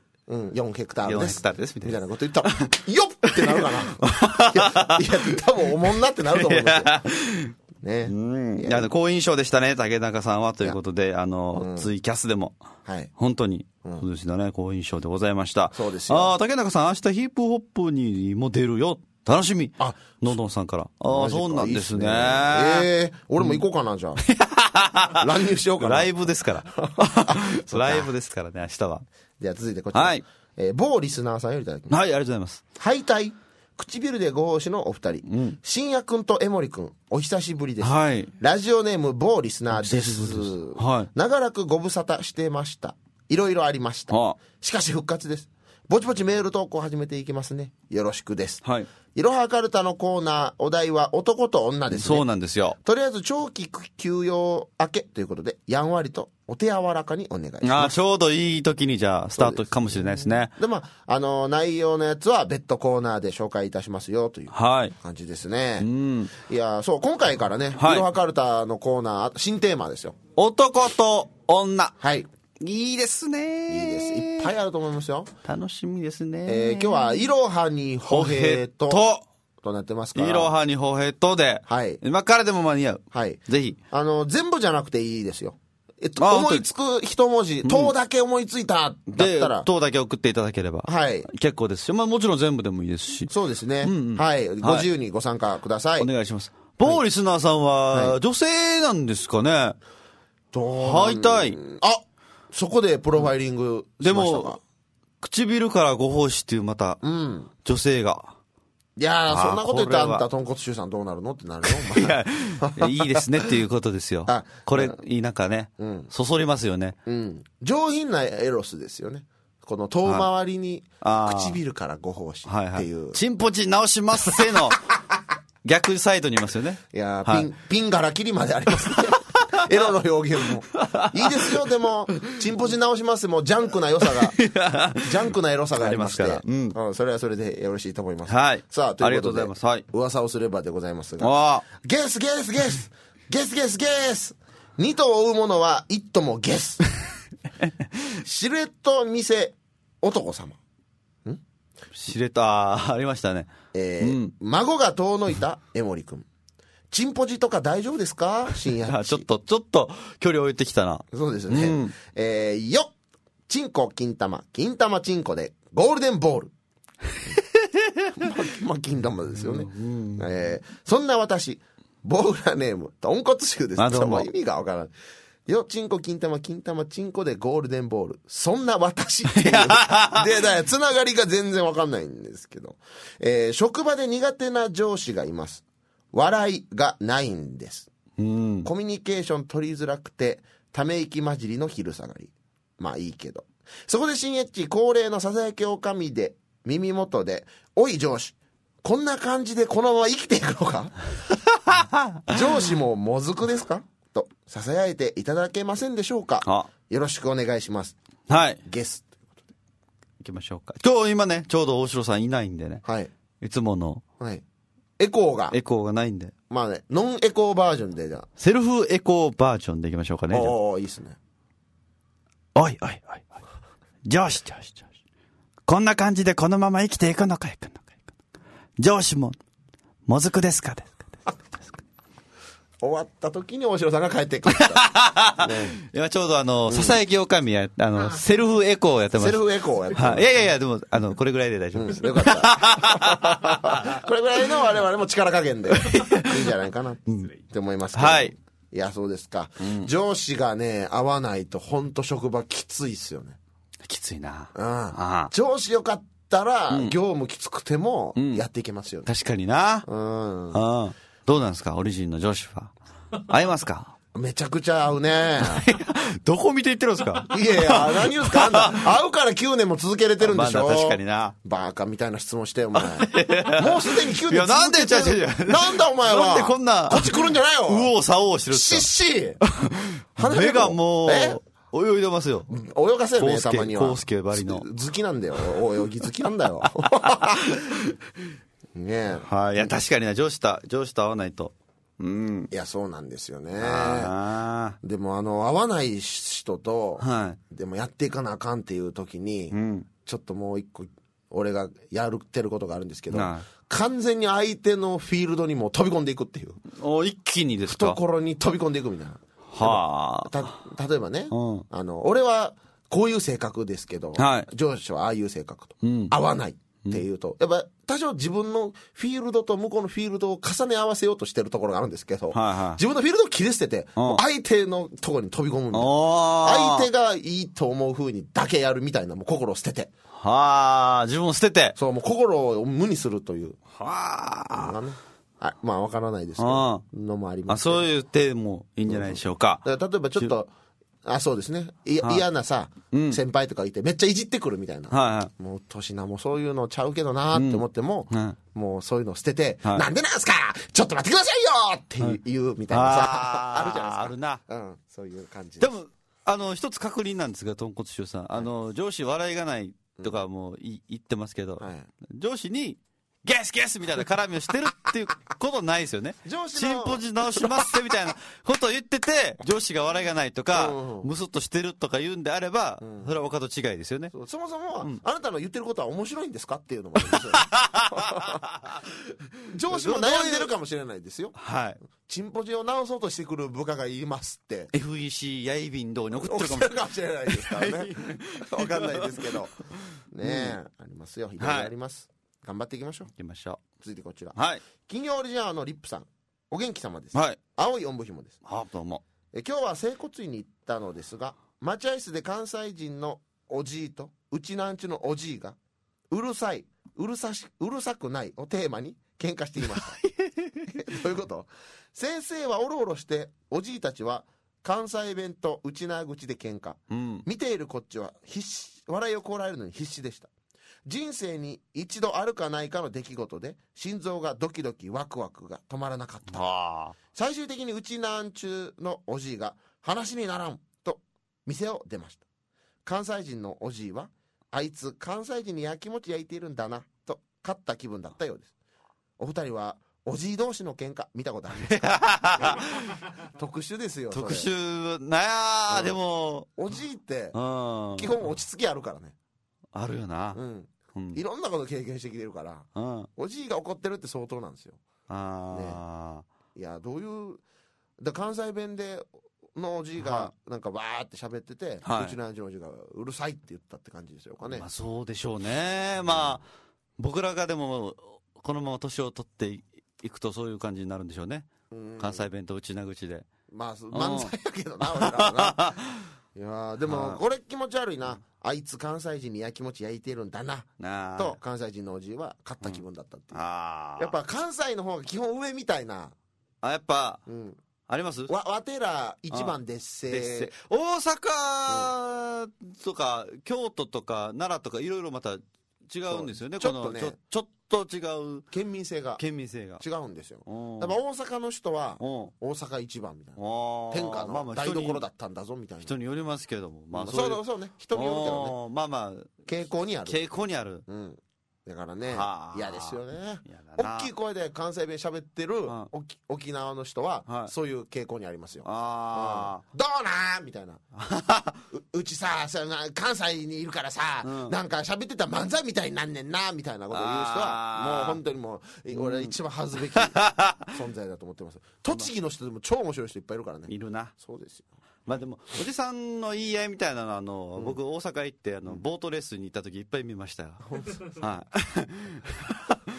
々、 4ヘクタールです。 4ヘクタールですみたいな。 みたいなこと言ったら、よっってなるかな。いや、多分おもんなってなると思いますよ。ね。 いや、好印象でしたね、竹中さんは。ということで、ツイキャスでも、本当に、そうですね、好印象でございました。 そうですよ。 竹中さん、明日ヒップホップにも出るよ。楽しみ。のんのんさんから。そうなんですね。 俺も行こうかな、じゃあ。乱入しようかな。 ライブですから。ライブですからね、明日は。 では続いてこちら。某リスナーさんよりいただきます。 はい、ありがとうございます。 敗退。唇でご奉仕のお二人。深夜くんと江森くん、お久しぶりです。 はい。 ラジオネーム某リスナーです。はい。長らくご無沙汰してました。いろいろありました。しかし復活です。ぼちぼちメール投稿を始めていきますね。よろしくです。はい。いろはカルタのコーナー、お題は男と女ですね。 そうなんですよ。 とりあえず長期休養明けということで、やんわりとお手柔らかにお願いします。 ちょうどいい時にじゃあ、スタートかもしれないですね。 で、内容のやつは別途コーナーで紹介いたしますよという感じですね。いや、そう、今回からね、いろはカルタのコーナー、新テーマですよ。 男と女。 はい。 いいですね。 いいです。いっぱいあると思いますよ。 楽しみですね。 今日は、いろはにほへと、となってますから。 いろはにほへとで。はい。今からでも間に合う。はい。ぜひ。 全部じゃなくていいですよ。思いつく一文字、とだけ思いついた、だったら。 とだけ送っていただければ。はい。結構ですし。もちろん全部でもいいですし。 そうですね。はい。ご自由にご参加ください。 お願いします。某リスナーさんは、女性なんですかね。敗退。 そこでプロファイリングしましたか。でも、 唇からご奉仕っていうまた、女性が。 いやー、そんなこと言ったらあんた、豚骨臭さんどうなるのってなるよ。 いや、いいですねっていうことですよ。これ、なんかね、そそりますよね。 上品なエロスですよね。この遠回りに、唇からご奉仕っていう。 チンポチ直しますせの、逆サイドにいますよね。 いやー、ピンからキリまでありますね。エロの表現も。いいですよ、でも、チンポチ直しますもジャンクな良さが、ジャンクなエロさがありまして。それはそれでよろしいと思います。 はい。 さあ、ということで、 噂をすればでございますが。ゲス二頭追うものは一頭もゲス。シルエット店男様。 シルエット、ありましたね。 孫が遠のいた江森くん。チンポジとか大丈夫ですか深夜。 ちょっと距離置いてきたな。 そうですね。よっチンコ金玉チンコでゴールデンボール。金玉ですよね。そんな私、ボウラネーム、豚骨臭です。もう意味がわからない。よ、チンコ金玉チンコでゴールデンボール。そんな私っていう。で、つながりが全然わかんないんですけど。職場で苦手な上司がいます。笑いがないんです。コミュニケーション取りづらくて、ため息混じりの昼下がり。まあいいけど。そこで新エッチ恒例のささやきおかみで、耳元で、おい上司、こんな感じでこのまま生きていくのか上司ももずくですかと、ささやいていただけませんでしょうか。よろしくお願いします。 はい。 ゲス。 行きましょうか。今日今ね、ちょうど大城さんいないんでね。はい。いつもの。 はい。エコーがないんで。 まあね、ノンエコーバージョンでじゃあ。 セルフエコーバージョンでいきましょうかね。 いいっすね。 おい。上司。こんな感じでこのまま生きていくのか。上司も、もずくですか。 終わった時に大城さんが帰ってくる。 今ちょうどささやきおかみや、セルフエコーやってます。 セルフエコーやってます。 いや、でも、これぐらいで大丈夫です。 よかった。これぐらいの我々も力加減でいいんじゃないかなって思いますけど。 はい。 いや、そうですか。上司がね、合わないと本当職場きついっすよね。 きついな。 上司よかったら、業務きつくてもやっていけますよね。 確かにな。どうなんですか、オリジンの上司は。合いますか？ めちゃくちゃ合うね。 どこ見て言ってるんですか？ いやいや、何言うんすか、あんた。合うから9年も続けれてるんでしょ。 確かにな。 バカみたいな質問してよ、お前。もうすでに9年続けてる。 いや、なんで、 なんだお前は。 なんでこんな。 こっち来るんじゃないよ。 右往左往してるんですか。 目がもう、泳いでますよ。 泳がせるね、たまには。 コウスケバリの。 好きなんだよ。泳ぎ好きなんだよ。ねえ。 はい。いや、確かにな、上司と合わないと。 いや、そうなんですよね。でも、合わない人と、でもやっていかなあかんっていう時に、ちょっともう一個、俺がやってることがあるんですけど、完全に相手のフィールドにも飛び込んでいくっていう。 一気にですか？ 懐に飛び込んでいくみたいな。例えばね、俺はこういう性格ですけど、上司はああいう性格と、合わないっていうと、やっぱ多少自分のフィールドと向こうのフィールドを重ね合わせようとしてるところがあるんですけど、自分のフィールドを切り捨てて、相手のところに飛び込むんだ。相手がいいと思う風にだけやるみたいな、もう心を捨てて。 自分を捨てて。 そう、もう心を無にするという。まあ、わからないですけど、のもあります。 そういう手もいいんじゃないでしょうか。 例えばちょっと、そうですね。嫌なさ、先輩とかいて、めっちゃいじってくるみたいな。もう、年な、もうそういうのちゃうけどなって思っても、もうそういうのを捨てて、なんでなんすかちょっと待ってくださいよって言うみたいなさ、あるじゃないですか。 あるな。 そういう感じでも、一つ確認なんですが、豚骨臭さん。上司笑いがないとかも言ってますけど、上司に、ゲスゲスみたいな絡みをしてるっていうことないですよね。チンポジ直しますってみたいなことを言ってて、上司が笑いがないとか、ムスッとしてるとか言うんであれば、それはお門違いですよね。 そもそも、あなたの言ってることは面白いんですかっていうのもあるんですよ。上司も悩んでるかもしれないですよ。チンポジを直そうとしてくる部下がいますって。 FEC ヤイビンドに送ってるかもしれないですからね。わかんないですけど。ねえ、ありますよ。いろいろあります。頑張っていきましょう。続いてこちら。金曜オリジナルのリップさん。お元気様です。青いおんぶひもです。 どうも。 今日は整骨院に行ったのですが、待合室で関西人のおじいと、うちなんちのおじいが、うるさい、うるさくないをテーマに喧嘩していました。どういうこと？先生はおろおろして、おじいたちは関西弁とうちな口で喧嘩。見ているこっちは笑いをこらえるのに必死でした。人生に一度あるかないかの出来事で心臓がドキドキワクワクが止まらなかった。最終的にうちなんちゅうのおじいが話にならんと店を出ました。関西人のおじいはあいつ関西人にやきもち焼いているんだなと勝った気分だったようです。お二人はおじい同士の喧嘩見たことありますか？特殊ですよ。 特殊なや、でもおじいって基本落ち着きあるからね。 あるよな。 いろんなこと経験してきてるから、おじいが怒ってるって相当なんですよ。いや、どういう関西弁でのおじいがなんかわーって喋ってて、うちのおじいがうるさいって言ったって感じですよかね。 そうでしょうね。僕らがでもこのまま年を取っていくとそういう感じになるんでしょうね。関西弁とうちな口で。 漫才やけどな、俺らはな。いやでもこれ気持ち悪いな。あいつ関西人にやきもち焼いてるんだなと関西人のおじいは勝った気分だったっていう。やっぱ関西の方が基本上みたいな。 やっぱあります？ わてら一番ですせ。 大阪とか京都とか奈良とかいろいろまた違うんですよね。ちょっとね、ちょっと違う県民性が違うんですよ。やっぱ大阪の人は大阪一番みたいな、天下の台所だったんだぞみたいな。人によりますけども、 そうね、人によるけどね。傾向にある。だからね、嫌ですよね。大きい声で関西弁喋ってる沖縄の人はそういう傾向にありますよ。どうなんみたいな。うちさ、関西にいるからさ、なんか喋ってたら漫才みたいになんねんなみたいなことを言う人はもう本当にもう俺一番恥ずべき存在だと思ってます。栃木の人でも超面白い人いっぱいいるからね。 いるな。 そうですよ。 でもおじさんの言い合いみたいなの僕大阪行ってボートレースに行った時いっぱい見ましたよ。いっ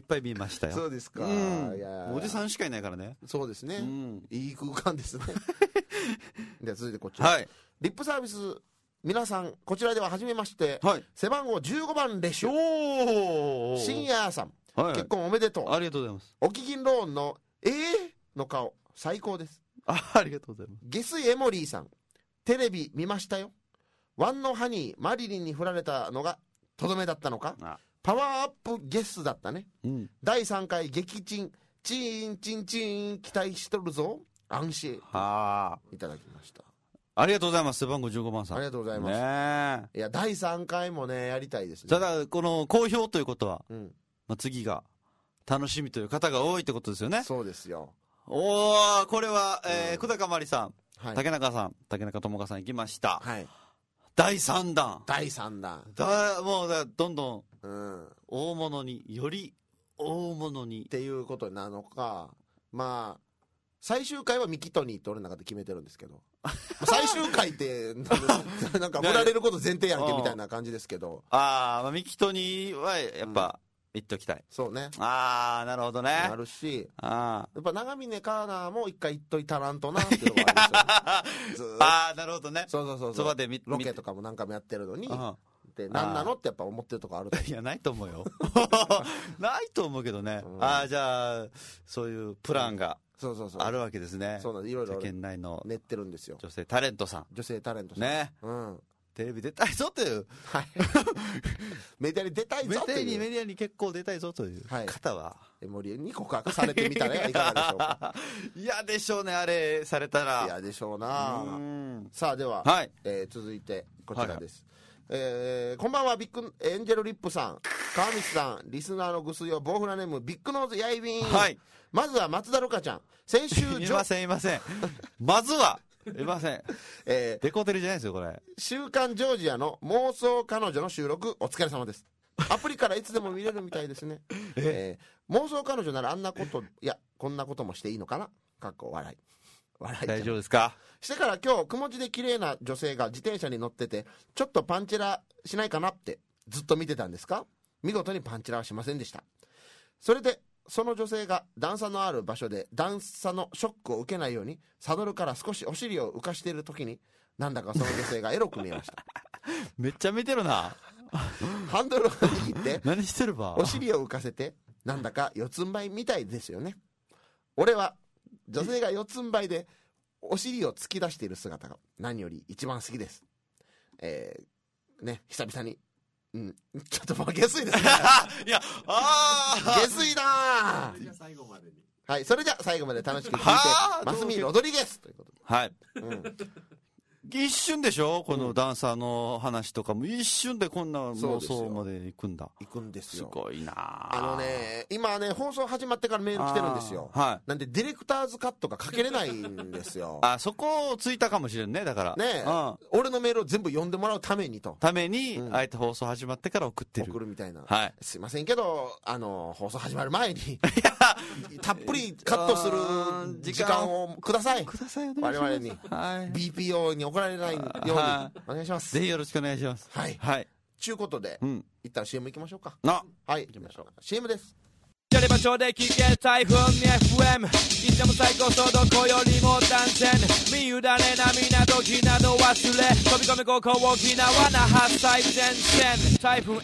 っぱい見ましたよ。 そうですか。 うんいやおじさんしかいないからね。 そうですね。 んいい空間ですね。では続いてこちら。 はい。 リップサービス、皆さん、こちらでは初めまして、 はい。 背番号15番列車、 お深夜さん、 はい。 結婚おめでとう。 ありがとうございます。 お聞きローンの、の顔、最高です。 ありがとうございます。 ゲスエモリーさん、テレビ見ましたよ。ワンのハニー、マリリンに振られたのが、とどめだったのか。 あパワーアップゲスだったね。 うん。 第3回撃沈、チーンチンチーン期待しとるぞ。安心。 はあ。 いただきました。 ありがとうございます。背番号15番さん。 ありがとうございます。 ねえ。 いや、第3回もね、やりたいですね。 ただ、この好評ということは、 うん、 まあ、次が楽しみという方が多いってことですよね。 そうですよ。 おー、これは、久高まりさん、 はい。 竹中さん、竹中智香さん行きました。 はい。 第3弾。 第3弾。 もうどんどんうん。っ大物に、より大物に。 ていうことなのか、まあ、最終回はミキトニーって俺の中で決めてるんですけど、最終回って、なんか振られること前提やんけみたいな感じですけど、 まあ、ミキトにはやっぱ、言っときたい。 そうね。 なるほどね。 あるし、 あやっぱ長峰カーナーも一回言っといたらんとなっていうのがあるんですよ。ずーっとなるほどね。 そうそうそうそばでロケとかも何回もやってるのに、 うんで何なのってやっぱ思ってるとこあると思う。 いや、ないと思うよ。ないと思うけどね。 うんじゃあ、そういうプランがそうそうそう。 あるわけですね。 そうなんです。いろいろ世間内の練ってるんですよ。 女性タレントさ女性タレントん。 さん。 ね。 うん。 テレビ出たいぞという。 はい。メディアに出たいぞっていう。 メディアに結構出たいぞというはい方は。 エモリに告白されてみたらいかがでしょうか。 嫌でしょうね、あれされたら。 嫌でしょうな。 うんさあでは、 はい続いてこちらです。こんばんは、ビッグエンジェルリップさん、川光さん、リスナーのぐすよ、ボウフラネーム、ビッグノーズやいびん。 はい。 まずは松田るかちゃん、先週いません、いません。まずは、いません。デコテルじゃないですよ、これ。 週刊ジョージアの妄想彼女の収録、お疲れ様です。アプリからいつでも見れるみたいですね。妄想彼女ならあんなこと、いや、こんなこともしていいのかな、かっこ笑い。笑い。 大丈夫ですか？ してから今日、くも字で綺麗な女性が自転車に乗ってて、ちょっとパンチラしないかなってずっと見てたんですか？見事にパンチラはしませんでした。それで、その女性が段差のある場所で段差のショックを受けないように、サドルから少しお尻を浮かしているときに、なんだかその女性がエロく見えました。 めっちゃ見てるな。 ハンドルを握って、 何してるば？ お尻を浮かせて、なんだか四つん這いみたいですよね。俺は、女性が四つん這いで、お尻を突き出している姿が何より一番好きです。ね、久々に。うん。ちょっともう下水ですね。 いや、 下水だー。はい、それじゃあ最後まで楽しく聞いて、マスミロドリゲスということで。 はい。 うん。 一瞬でしょ、このダンサーの話とかも一瞬でこんな妄そうですよ想まで行くんだ。 行くんですすよ。 ごいな今ね、放送始まってからメール来てるんですよ。 はい。 なんで、ディレクターズカットがかけれないんですよ。 そこをついたかもしれんね、だから。 ねえ、俺のメールを全部読んでもらうためにと。 ために、あえて放送始まってから送ってる。 送るみたいな。 はい。 すいませんけど、放送始まる前に、たっぷりカットする時間をください。 ください、 我々に。 はい。 BPO に怒られないように、お願いします。 ぜひよろしくお願いします。 はい。 はい。 ちゅうことで、一旦 CM 行きましょうか。はい。行きましょう。CM です。 やり場所で聞け台風に FM いつでも最高速度こよりも断線身委ねな港時など忘れ飛び込みここ沖縄那覇最前線台風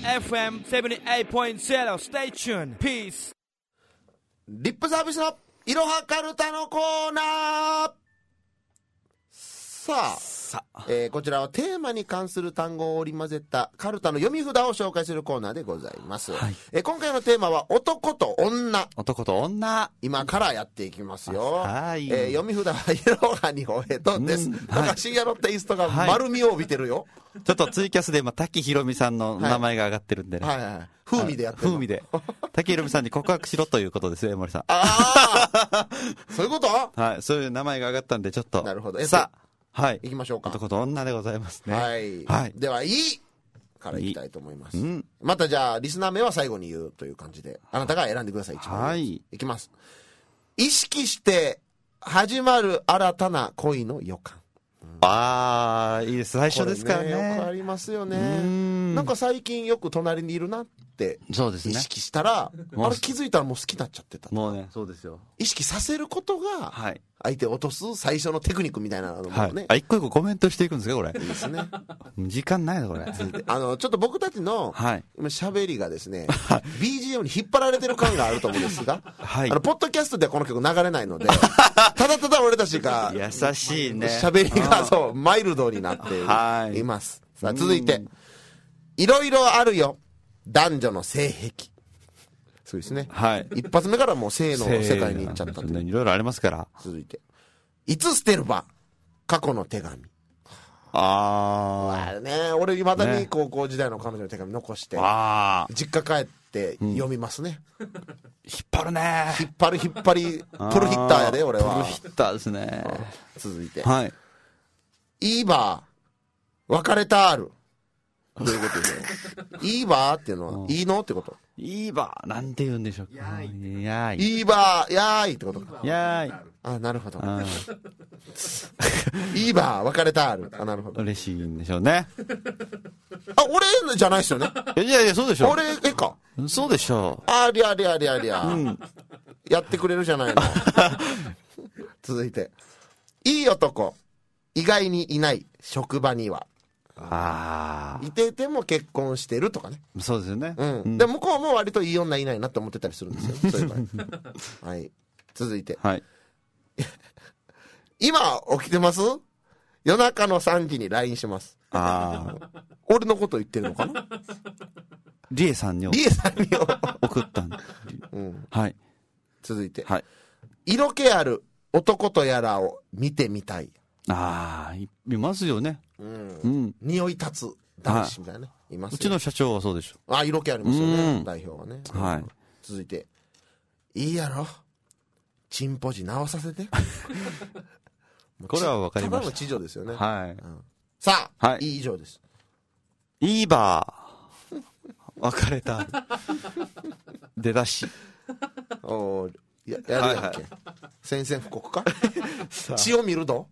FM78.0 Stay tuned Peace リップサービスのいろはカルタのコーナー。さあ、こちらはテーマに関する単語を織り交ぜたカルタの読み札を紹介するコーナーでございます。はい、今回のテーマは男と女。 男と女。 今からやっていきますよ。 はい。 読み札はイエローハニホヘトです。なんか深夜のテイストが丸みを帯びてるよ。 ちょっとツイキャスで今、滝ひろみさんの名前が上がってるんでね。 はいはい。風味でやってる。 風味で。滝ひろみさんに告白しろということですよ、江森さん。 ああそういうこと？ はい。そういう名前が上がったんで、ちょっと。 なるほど。 さあ。はい。 行きましょうか。 男と女でございますね。 はい。はい。では、いいから行きたいと思います。またじゃあ、リスナー名は最後に言うという感じで、あなたが選んでください、一番。はい。いきます。意識して始まる新たな恋の予感。 ああ、いいです。最初ですからね。 よくありますよね。なんか最近よく隣にいるなっってそうですね。 意識したら、あれ気づいたらもう好きになっちゃってた。 もうね、そうですよ。 意識させることが、 はい。 相手を落とす最初のテクニックみたいなのもね。 はい。あ、一個一個コメントしていくんですか、これ。 いいですね。 時間ないの、これ。 ちょっと僕たちの、 はい。 今喋りがですね、BGM に引っ張られてる感があると思うんですが、 はい。 ポッドキャストではこの曲流れないので、ただただ俺たちが、 優しいね。 喋りが、そう、マイルドになっています。さあ、続いて、いろいろあるよ。男女の性癖。そうですね。 はい。 一発目からもう性の世界に行っちゃったという。 いろいろありますから。 続いて。いつ捨てるば過去の手紙。 あね、俺未だに高校時代の彼女の手紙残して、実家帰って読みますね。 引っ張るね。 引っ張り、プルヒッターやで、俺は。 プルヒッターですね。 続いて。 はい。 いいば別れたある。どういうことでしょう。いいばっていうのは、いいのってこと。 いいばなんて言うんでしょう。やーい。 いいばやーいってことか。 やーい。 あ、なるほど。いいば別れたある。あ、なるほど。 嬉しいんでしょうね。 あ、俺じゃないっすよね。 いやいや、そうでしょ。 俺、か。 そうでしょう。 ありゃ。やってくれるじゃないの。続いて。いい男。意外にいない職場には。いてても結婚してるとかね。 そうですよね。 で、向こうも割といい女いないなって思ってたりするんですよ。そういう場合。はい。続いて。 はい。 今起きてます？夜中の3時に LINE します。俺のこと言ってるのかな？ リエさんに送ったんで。はい。 続いて。 はい。 色気ある男とやらを見てみたい。 いますよね。 匂い立つ男子みたいなね。いますよ。 うちの社長はそうでしょ。 色気ありますよね。代表はね。 はい。 続いて。いいやろ。チンポジ直させて。 これはわかりました。 ただの知女ですよね。 はい。 さあ、以上です。 いいば別れた。出だし。 やるやっけ。宣戦布告か。血を見ると。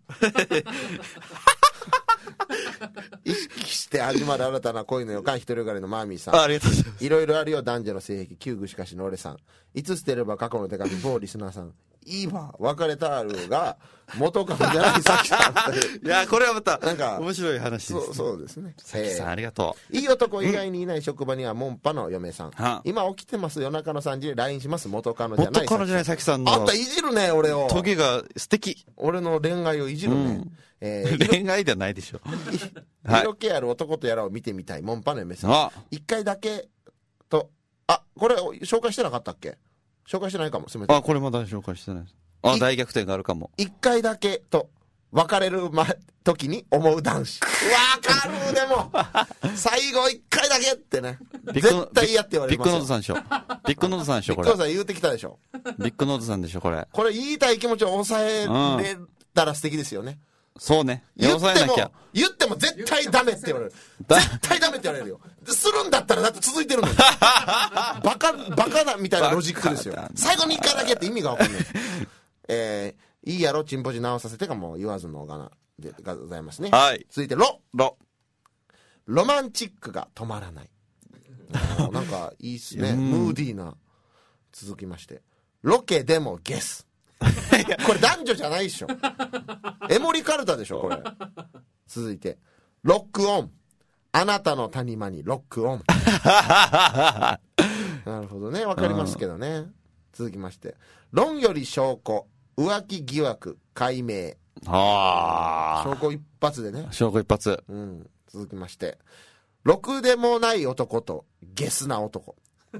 意識して始まる新たな恋の予感、一人よがりのマーミーさん。 ありがとうございます。 いろいろあるよ、男女の性癖、旧具しかしの俺さん。いつ捨てれば過去の手紙、某リスナーさん。いいわ、別れたあるが、元カノじゃないさきさん。 いや、これはまた、 なんか、 面白い話です。 そうですね。 さきさん、ありがとう。いい男以外にいない職場には、モンパの嫁さん。今起きてます、夜中の3時に LINE します、元カノじゃない元カノじゃないさきさんの。 あんたいじるね、俺を。 トゲが素敵。 俺の恋愛をいじるね。 恋愛ではないでしょ。 色気ある男とやらを見てみたい、モンパの嫁さん。一回だけと、これ紹介してなかったっけ？紹介してないかも、すみません。 これまだ紹介してないです。大逆転があるかも。 一回だけと、別れる時に思う男子。わかる、でも。最後一回だけってね。絶対嫌って言われますよ。 ビッグノートさんでしょ。ビッグノートさんでしょ、これ。 ビッグノートさん言うてきたでしょ。 ビッグノートさんでしょ、これ。 これ言いたい気持ちを抑えれたら素敵ですよね。 そうね。 言っても絶対ダメって言われる。絶対ダメって言われるよ。するんだったらだって続いてるのよ。バカだみたいなロジックですよ。最後に一回だけって意味がわかんない。いいやろ、チンポジ直させてかもう言わずのがなでございますね。 はい。 続いてロマンチックが止まらない。なんかいいっすね。ムーディーな。続きまして。ロケでもゲス。これ男女じゃないでしょ。エモリカルタでしょ、これ。続いて。ロックオン。あなたの谷間にロックオン。なるほどね。わかりますけどね。続きまして。論より証拠。浮気疑惑解明。証拠一発でね。 証拠一発。 続きまして。ろくでもない男とゲスな男。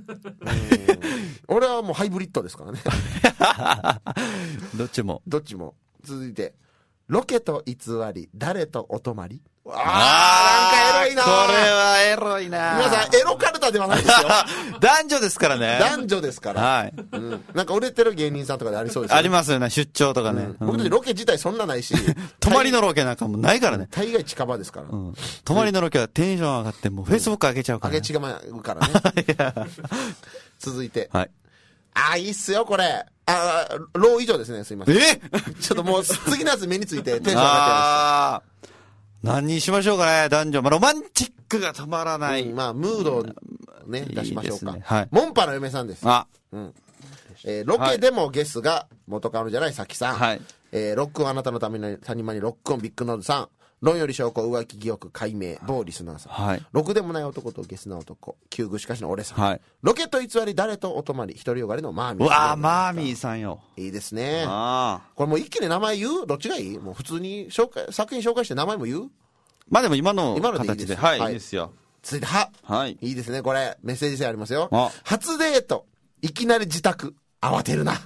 俺はもうハイブリッドですからね。 どっちも。 続いて。ロケと偽り、誰とお泊まり。なんかエロいな。 これはエロいな。 皆さん、エロカルタではないですよ。 男女ですからね。 男女ですから。 はい。 なんか売れてる芸人さんとかでありそうですよね。 ありますよね、出張とかね。 僕たちロケ自体そんなないし。 泊まりのロケなんかもないからね。 大概近場ですから。 泊まりのロケはテンション上がって、もうフェイスブック上げちゃうから。 上げ違うからね。続いて。 はい。 いいっすよ、これ。ロー以上ですね、すいません。ちょっともう次のやつ目についてテンション上がっちゃいました。 何にしましょうかね、男女。ロマンチックが止まらない。 まあ、ムードをね、出しましょうか。 いいですねはい。 モンパの嫁さんです。 あ、 ロケでもゲスが元カノじゃないさきさん。 はい。 ロックオンあなたのために谷間にロックオンビッグノーズさん。論より証拠浮気疑惑解明某リスナーさん。 はい。 ろくでもない男とゲスな男。旧具しかしの俺さん。 はい。 ロケと偽り誰とお泊まり独りよがりのマーミーうさん。 わー、マーミーさんよ。 いいですね。 ああ。 これもう一気に名前言う？どっちがいい？もう普通に作品紹介して名前も言う？ まあでも今の今のでいい形で。 ですはい、いいですよ。 続いてはい。 いいですね、これ。メッセージ性ありますよあ。 初デート。いきなり自宅。慌てるな。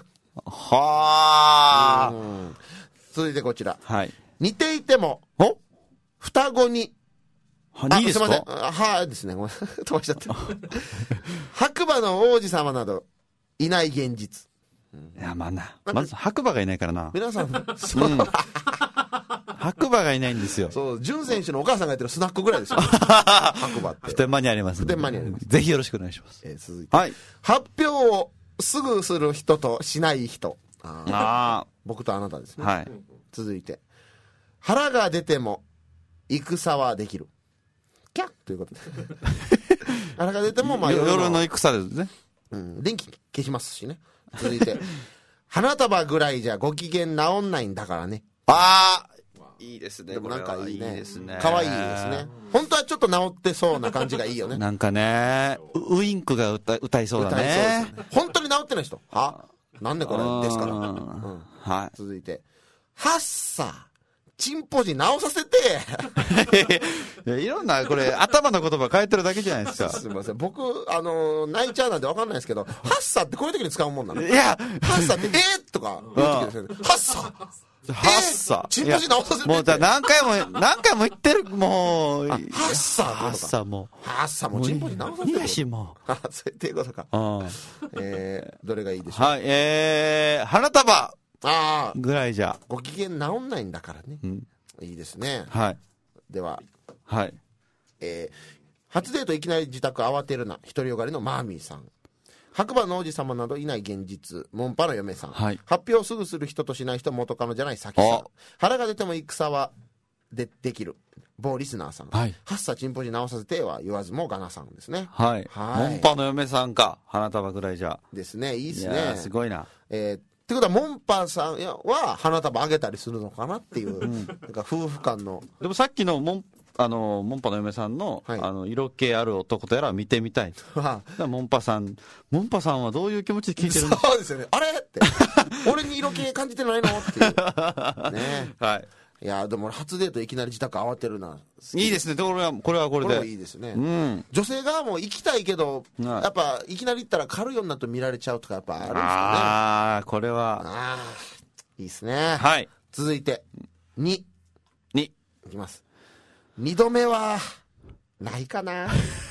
はあ。 続いてこちら。 はい。 似ていても、双子に、 いいですか？ すいません。はいですね。ごめん。飛ばしちゃった。白馬の王子様など、いない現実。 いや、まあな。まず白馬がいないからな。 皆さん、そう、 白馬がいないんですよ。 そう、潤選手のお母さんがやってるスナックぐらいですよ。白馬って。 普天間にあります。 普天間にあります。 ぜひよろしくお願いします。 続いて。 はい。 発表をすぐする人としない人。 ああ。 僕とあなたですね。 はい。 続いて。腹が出ても、戦はできる。キャッということで。腹が出ても、まあ夜の戦ですね。 電気消しますしね。続いて。花束ぐらいじゃご機嫌治んないんだからね。 ああ、いいですね。 でもなんかいいね。 ですね。 可愛いですね。本当はちょっと治ってそうな感じがいいよね。 なんかね、ウインクが歌いそうだね。 歌いそうですね。本当に治ってない人。なんでこれですから。 はい。 続いて。はっさ。チンポジ直させていろんな、これ、頭の言葉変えてるだけじゃないですか。 すみません。僕、泣いちゃうなんて分かんないですけど、ハッサってこういう時に使うもんなの？ いや、 ハッサって、とか言う時ですよね。ハッサハッサチンポジ直させてもう、何回も言ってる、もう。ハッサハッサもう。 ハッサもチンポジ直させていいやし、もう。 そういうことか。どれがいいでしょう？ はい、花束ぐらいじゃ。 ご機嫌治んないんだからね。いいですね。 はい。 では、 はい。 初デートいきなり自宅慌てるな。独りよがりのマーミーさん。白馬の王子様などいない現実。モンパの嫁さん。 はい。 発表すぐする人としない人、元カノじゃないさきさん。腹が出ても戦はできる。某リスナーさん。 はい。 はっさチンポジ直させては言わずもガナさんですね。 はい。モンパの嫁さんか。花束ぐらいじゃ。 ですね。いいですね。 いやすごいな。 ってことは、モンパさんは花束あげたりするのかなっていう、なんか夫婦間の。 でもさっきのモンパの嫁さんの、色気ある男とやら見てみたい。モンパさんはどういう気持ちで聞いてるんですか？ そうですよね。あれって。俺に色気感じてないのっていう。ね。はい。いや、でも初デートいきなり自宅慌てるな。 いいですね。これはこれで。 いいですね。女性側も行きたいけど、やっぱいきなり行ったら軽い女と見られちゃうとかやっぱあるんですかね。 ああ、これは。 いいですね。 はい。 続いて、2。いきます。2度目は、ないかな。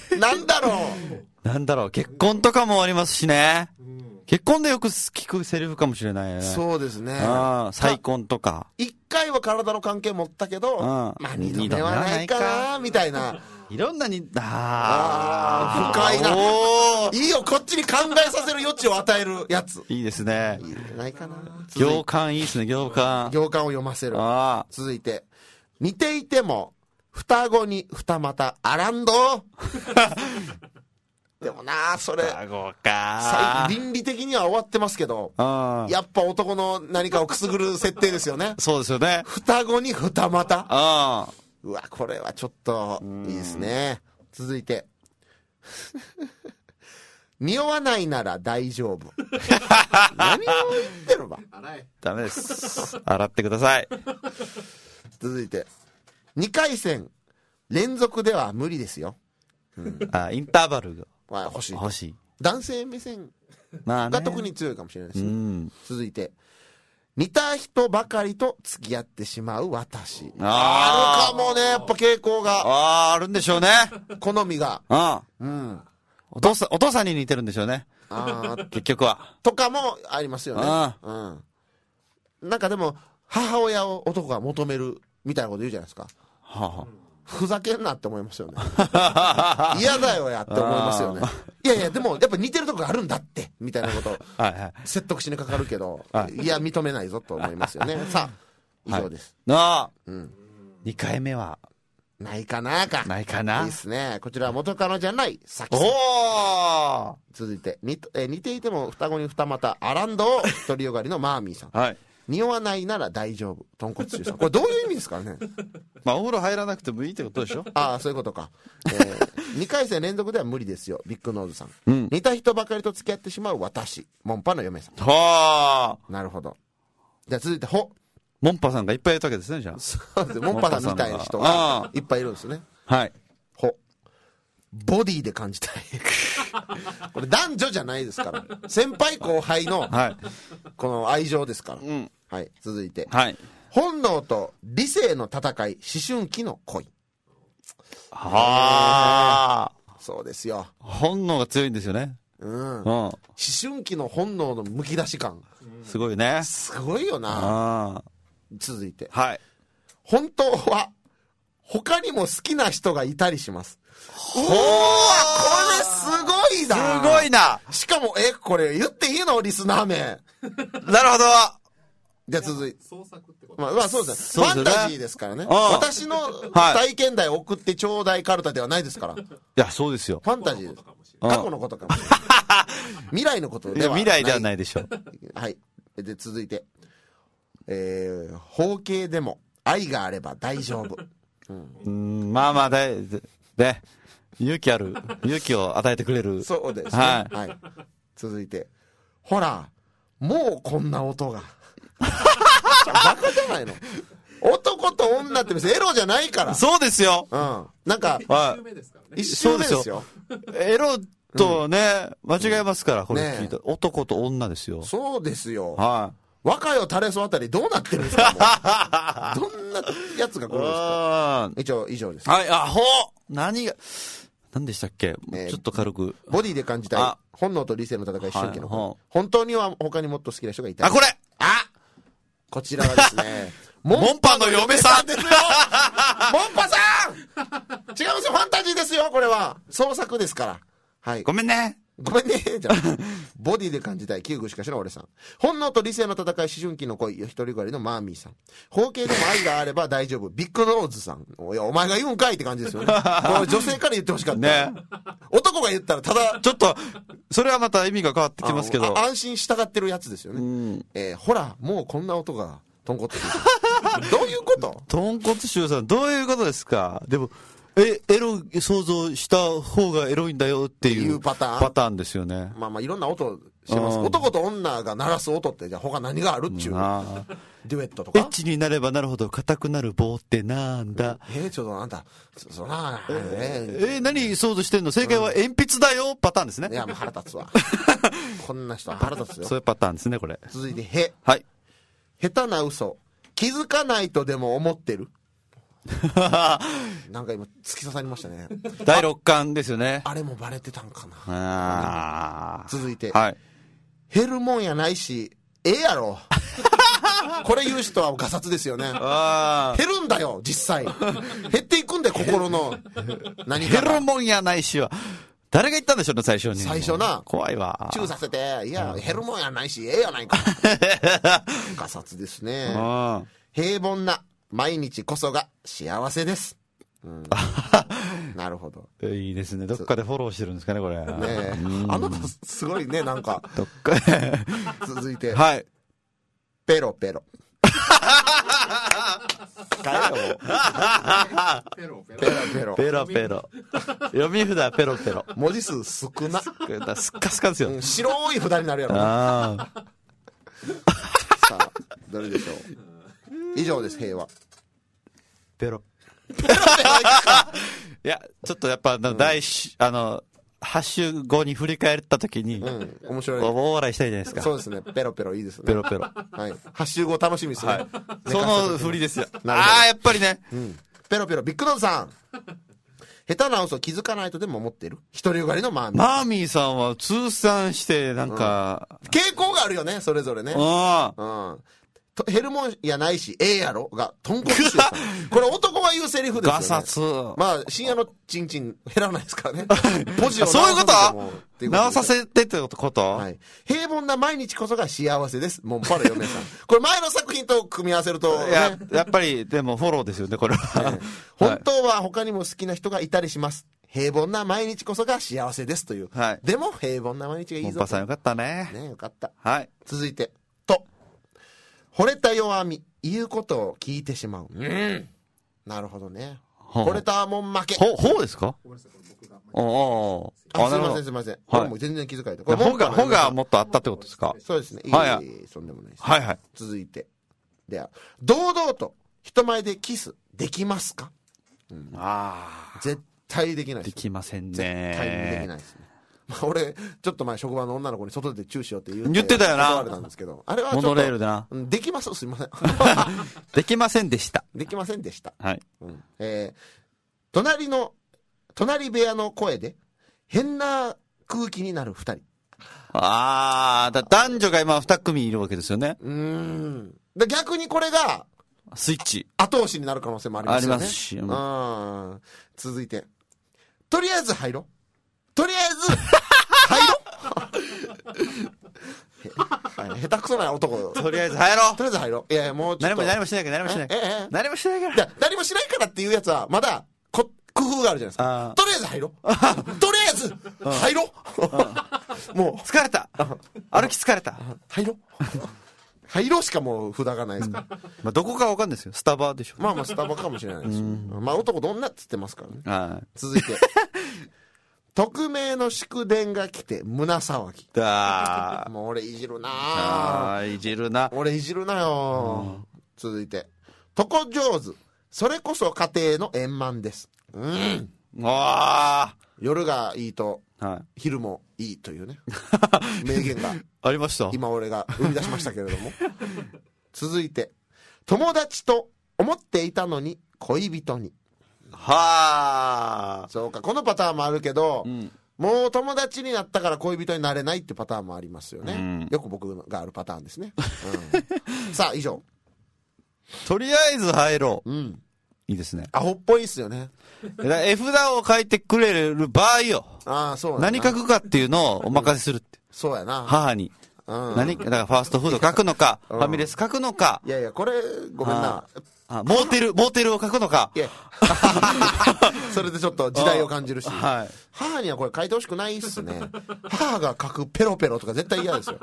なんだろう。 結婚とかもありますしね。結婚でよく聞くセリフかもしれないね。 そうですね。 再婚とか。 1回は体の関係持ったけど、まあ2度目はないかな、みたいな。 いろんなに、 深いな。いいよ、こっちに考えさせる余地を与えるやつ。 いいですね。 ないかな。 行間いいですね、行間。 行間を読ませる。続いて、似ていても、双子に二股あらんどでもなそれ倫理的には終わってますけど、やっぱ男の何かをくすぐる設定ですよね。 そうですよね。 双子に二股。うわ、これはちょっといいですね。続いて匂わないなら大丈夫。何を言ってるわ。 ダメです。洗ってください。 続いて2回戦連続では無理ですよ。 インターバルが欲しい。 欲しい。 男性目線が特に強いかもしれないですね。続いて似た人ばかりと付き合ってしまう私。あるかもね、やっぱ傾向が。 あるんでしょうね。 好みが。 お父さんに似てるんでしょうね。結局は。 とかもありますよね。なんかでも母親を男が求めるみたいなこと言うじゃないですか。ふざけんなって思いますよね。嫌だよやって思いますよね。いやいや、でもやっぱ似てるとこがあるんだってみたいなことを説得しにかかるけど、いや認めないぞと思いますよね。さあ以上です。 2回目はないかなか。 ないかな。 いいっすね。こちらは元カノじゃないさきさん。 おー続いて似ていても双子に二股アランドを独りよがりのマーミーさん。 はい。 匂わないなら大丈夫豚骨臭さん。これどういう意味ですかね。 まあお風呂入らなくてもいいってことでしょ。 ああ、そういうことか。2回戦連続では無理ですよビッグノーズさん、 うん、 似た人ばかりと付き合ってしまう私モンパの嫁さん。 はあ、 なるほど。じゃあ続いてほモンパさんがいっぱいいるわけですね。じゃあそうです。モンパさんみたいな人がいっぱいいるんですね。 はい。 ほボディで感じたいこれ男女じゃないですから先輩後輩のこの愛情ですから、うん、はい。続いて、はい、本能と理性の戦い思春期の恋。 はあ、 そうですよ。 本能が強いんですよね。 うん、思春期の本能のむき出し感、 すごいね。 すごいよな。続いて、 はい、 本当は他にも好きな人がいたりします。 ほー、これすごいな。 すごいな。 しかもこれ言っていいのリスナー名。 なるほど。 じゃあ続いて創作ってこと。 まあそうですね。ファンタジーですからね。私の体験談を送ってちょうだいカルタではないですから。いや、そうですよ。 ファンタジーです。過去のことかもしれない。未来のことではない。 未来ではないでしょう。 はい。で、続いて。包茎でも愛があれば大丈夫。 まあまあ、で、勇気ある。勇気を与えてくれる。 そうですね。はい。はい、続いて。ほら、もうこんな音が。バカじゃないの。男と女って別にエロじゃないから。 そうですよ。 うん。なんか、一周目ですよ。 エロとね、間違えますから、これ聞いた。男と女ですよ。 そうですよ。 はい。 若代タレソあたりどうなってるんですか。どんなやつが来るんですか。一応以上です。 はい。何でしたっけ、ちょっと軽く。 ボディで感じたい。本能と理性の戦い、思春期の。本当には他にもっと好きな人がいた。 これこちらはですね、 モンパの嫁さんですよ。 モンパさん違うんですよ、ファンタジーですよ、これは。創作ですから。はい。 ごめんね。 じゃあ、ボディで感じたい、旧具しかしの俺さん。本能と理性の戦い、思春期の恋、一人狩りのマーミーさん。包茎でも愛があれば大丈夫、ビッグノーズさん。いや、お前が言うんかいって感じですよね。女性から言ってほしかった。ね。男が言ったら、ただ。 ちょっと、それはまた意味が変わってきますけど。 安心したがってるやつですよね。ほら、もうこんな音が、豚骨臭さん。どういうこと？ 豚骨臭さん、どういうことですか？でも、エロ想像した方がエロいんだよっていうパターンですよね。 まあいろんな音してます。男と女が鳴らす音ってじゃあ他何があるっちゅう。デュエットとか。 エッチになればなるほど硬くなる棒ってなんだ。 ちょっとあんた何想像してんの？正解は鉛筆だよパターンですね。 いやもう腹立つわ。こんな人は腹立つよ。 そういうパターンですねこれ。 続いてはい。 下手な嘘気づかないとでも思ってる。なんか今突き刺さりましたね。 第6巻ですよね。 あれもバレてたんかな。続いて、 はい、 減るもんやないしやろ。これ言う人はガサツですよね。減るんだよ実際。減っていくんで心の何か減るもんやないしは誰が言ったんでしょうね最初に。 最初な怖いわ。 チューさせていや減るもんやないしやないか。ガサツですね。平凡な毎日こそが幸せです。なるほど。 いいですね。どっかでフォローしてるんですかねこれ。ねえ。あなたすごいねなんか。 どっか続いて。 はい。 ペロペロ。 ペロペロ。読み札ペロペロ。 文字数少な。 スッカスカですよ。 白い札になるやろ。さあどれでしょう。以上です。平和ペロいやちょっとやっぱ8週後に振り返った時に面白い大笑いしたいじゃないですか。 そうですね。ペロペロいいですね。 ペロペロ。 はい。8週後楽しみですね。 その振りですよ。やっぱりね。 ペロペロビッグノーズさん。下手な嘘気づかないとでも思ってる独りよがりのマーミー。 マーミーさんは通算してなんか傾向があるよねそれぞれね。 ヘルモンやないし、ええやろが、豚骨臭さん。これ男が言うセリフですよね。 ガサツ。 まあ、深夜のチンチン減らないですからね。ポジをそういうことっていう直させてってことはい。平凡な毎日こそが幸せです。モンパの嫁さん。これ前の作品と組み合わせると、ね。 やっぱり、でもフォローですよね、これは。 本当は他にも好きな人がいたりします。平凡な毎日こそが幸せですという。 はい。 でも平凡な毎日がいいぞと。 モンパさんよかったね。 ね、よかった。 はい。 続いて、惚れた弱み、言うことを聞いてしまう。なるほどね。惚れたもん負け。 ほうですか？ すいませんすいません。これも全然気づかれて。 ほがもっとあったってことですか？ そうですね。 はい。 そんでもないです。 はいはい。 続いて。では、堂々と人前でキスできますか？絶対できないです。 できませんね。 絶対にできないですね。俺、ちょっと前職場の女の子に外でチューしようって言ってたよな。 断れたんですけど。あれはちょっと。 モノレールだな。 できます？すいません。 できませんでした。 できませんでした。 はい。 隣部屋の声で、変な空気になる二人。 男女が今二組いるわけですよね。 逆にこれが、 スイッチ。 後押しになる可能性もありますよね。 ありますし。 続いて。とりあえず入ろ。とりあえず、入ろ。下手くそな男。 とりあえず入ろう。 とりあえず入ろう。いやいや、もうちょっと。 何もしないから。何もしないからっていうやつは、まだ、工夫があるじゃないですか。とりあえず入ろう。とりあえず、入ろう。もう。 疲れた。歩き疲れた。 入ろう。入ろうしかもう札がないですから。 まあどこかわかんないですよ。スタバでしょ。 まあスタバかもしれないです。まあ男どんなっつってますからね。続いて。匿名の祝電が来て胸騒ぎ。もう俺いじるな。 いじるな。 俺いじるなよ。続いて。床上手。それこそ家庭の円満です。夜がいいと、昼もいいというね。名言が。 ありました。 今俺が生み出しましたけれども。続いて。友達と思っていたのに恋人に。そうか、このパターンもあるけど、もう友達になったから恋人になれないってパターンもありますよね。よく僕があるパターンですね。さあ、以上。 とりあえず入ろう。いいですね。 アホっぽいっすよね。 絵札を書いてくれる場合よ。 そう何書くかっていうのをお任せするって。 そうやな。 母に。だからファーストフード書くのか、ファミレス書くのか。 いやいや、これ、ごめんな。 モーテルを書くのか。 いやそれでちょっと時代を感じるし。母にはこれ書いてほしくないっすね。母が書くペロペロとか絶対嫌ですよ。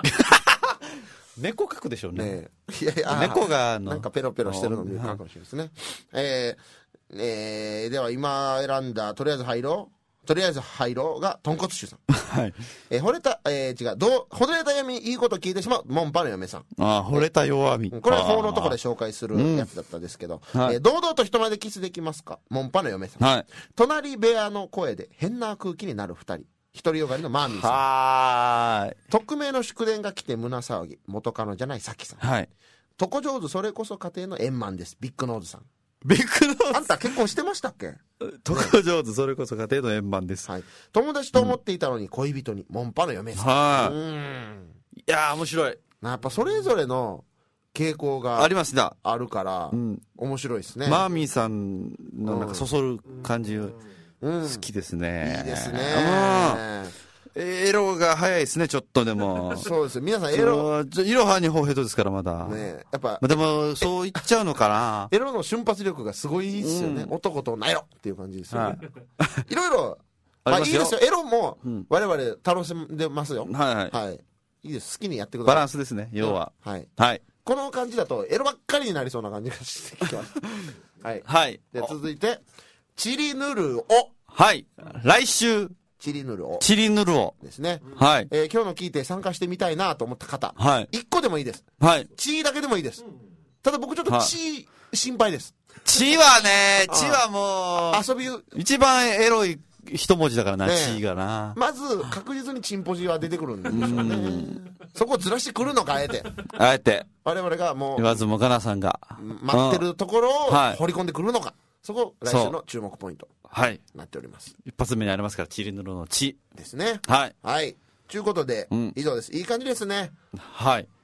猫書くでしょうね。 いやいや、 猫がなんかペロペロしてるの見るかもしれないですね。では今選んだ、とりあえず入ろうが、豚骨臭さん。惚れた弱みいいこと聞いてしまう、モンパの嫁さん。 惚れた弱み。 これは法のところで紹介するやつだったんですけど、堂々と人前でキスできますか、モンパの嫁さん。隣部屋の声で変な空気になる二人。独りよがりのマーミーさん。匿名の祝電が来て胸騒ぎ、元カノじゃないさきさん。床上手それこそ家庭の円満です、ビッグノーズさん。 ビッグノーズあんた結婚してましたっけ？ 床上手それこそ家庭の円満です。 友達と思っていたのに恋人に、モンパの嫁さん。 いやー面白い。 やっぱそれぞれの傾向がありますね。 あるから面白いですね。 マーミーさんのなんかそそる感じ好きですね。 いいですね。 エロが早いですね、ちょっとでも。 そうですよ。皆さんエロ。 いろはにほうへとですから、まだ。 ねやっぱ。 でも、そう言っちゃうのかな。 エロの瞬発力がすごいですよね。男となエロっていう感じですよね。いろいろ、まあいいですよ。エロも我々楽しんでますよ。はい。いいです。好きにやってください。 バランスですね、要は。 はい。この感じだと、エロばっかりになりそうな感じがしてきます。はい。で、続いて、チリヌルを。 はい。来週。 チリヌルを。ですね。 はい。 今日の聞いて参加してみたいなと思った方。 はい。 1個でもいいです。 はい。 チーだけでもいいです。ただ僕ちょっとチー心配です。 チーはね、チーはもう、遊び、 一番エロい一文字だからな、チーがな。 まず、確実にチンポジは出てくるんでしょうね。そこをずらしてくるのか、あえて。我々がもう、 言わずもがなさんが。 待ってるところを掘り込んでくるのか。そこ、来週の注目ポイント。なっております。 一発目にありますから、チリヌルのチ。 ですね。 はい。 ということで、以上です。いい感じですね。 はい。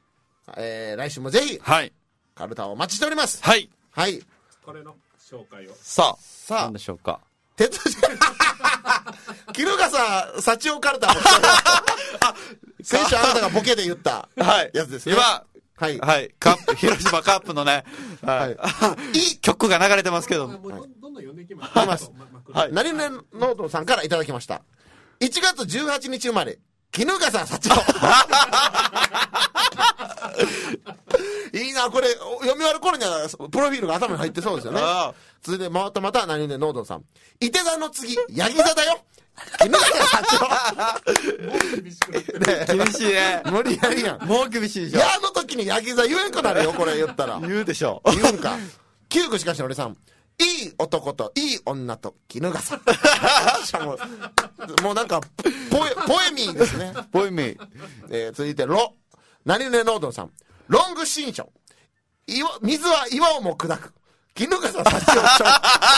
来週もぜひ、 はい。 カルタをお待ちしております。 はい。 はい。 これの紹介を。 さあ、 あ何でしょうか。 鉄人、衣笠幸男カルタも先週あなたがボケで言ったやつですね。 今、 はい。 はい。広島カップのね、はい。いい曲が流れてますけど。 どんどん読んでいきます。 はい。何々ノートさんからいただきました。1月18日生まれ、衣笠幸男。いいな、これ、読み終わる頃には、プロフィールが頭に入ってそうですよね。続いて、また何々ノートさん。伊手座の次、ヤギ座だよ。衣笠幸男。 厳しいね。 無理やりやん。 もう厳しいでしょ。 矢の時にヤギ座言えんくなるよ、これ言ったら。 言うでしょ。 言うんか。旧具しかしの俺さん。いい男といい女と衣笠。もうなんか、ポエミーですね。 ポエミー。続いて、何々ノードンさん。ロング新書。水は岩をも砕く。衣笠幸男。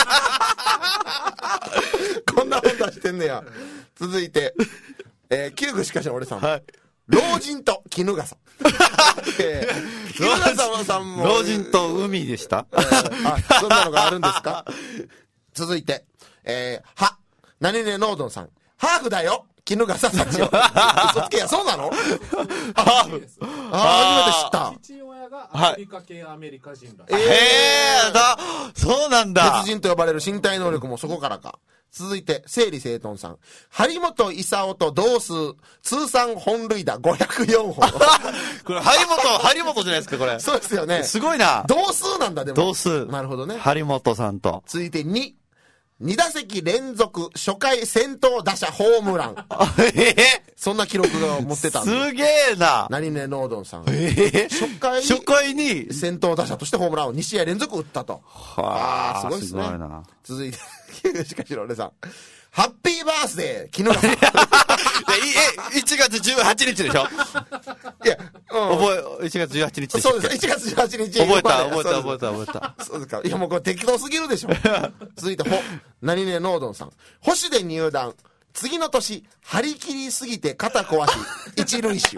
こんな本出してんねや。続いて、旧具しかしの俺さん。はい。老人と衣笠。衣笠さんも。 老人と海でした。 そんなのがあるんですか。続いて、何々ノードンさん。ハーフだよ。衣笠幸男。嘘つけや、そうなの？ハーフ。初めて知った。 父親がアフリカ系アメリカ人だ。 そうなんだ。 鉄人と呼ばれる身体能力もそこからか。続いて、整理整頓さん。張本勲と同数、通算本塁打504本。 これ、張本じゃないですか、これ。 そうですよね。 すごいな。 同数なんだ、でも。 同数。 なるほどね。 張本さんと。 続いて2打席連続初回先頭打者ホームラン。そんな記録が持ってたんですげえな。 何ねノードンさん。 初回に先頭打者としてホームランを2試合連続打ったと。 はあ、 すごいですね。 すごいな。 続いて、しかしの俺さん。ハッピーバースデー、衣笠。 1月18日でしょ。 いや、 1月18日でしょ。 そうです。1月18日。 覚えた。 そうですか。いや、もうこれ適当すぎるでしょ。続いて、何ねノードンさん。星で入団。次の年、張り切りすぎて肩壊し、一塁手。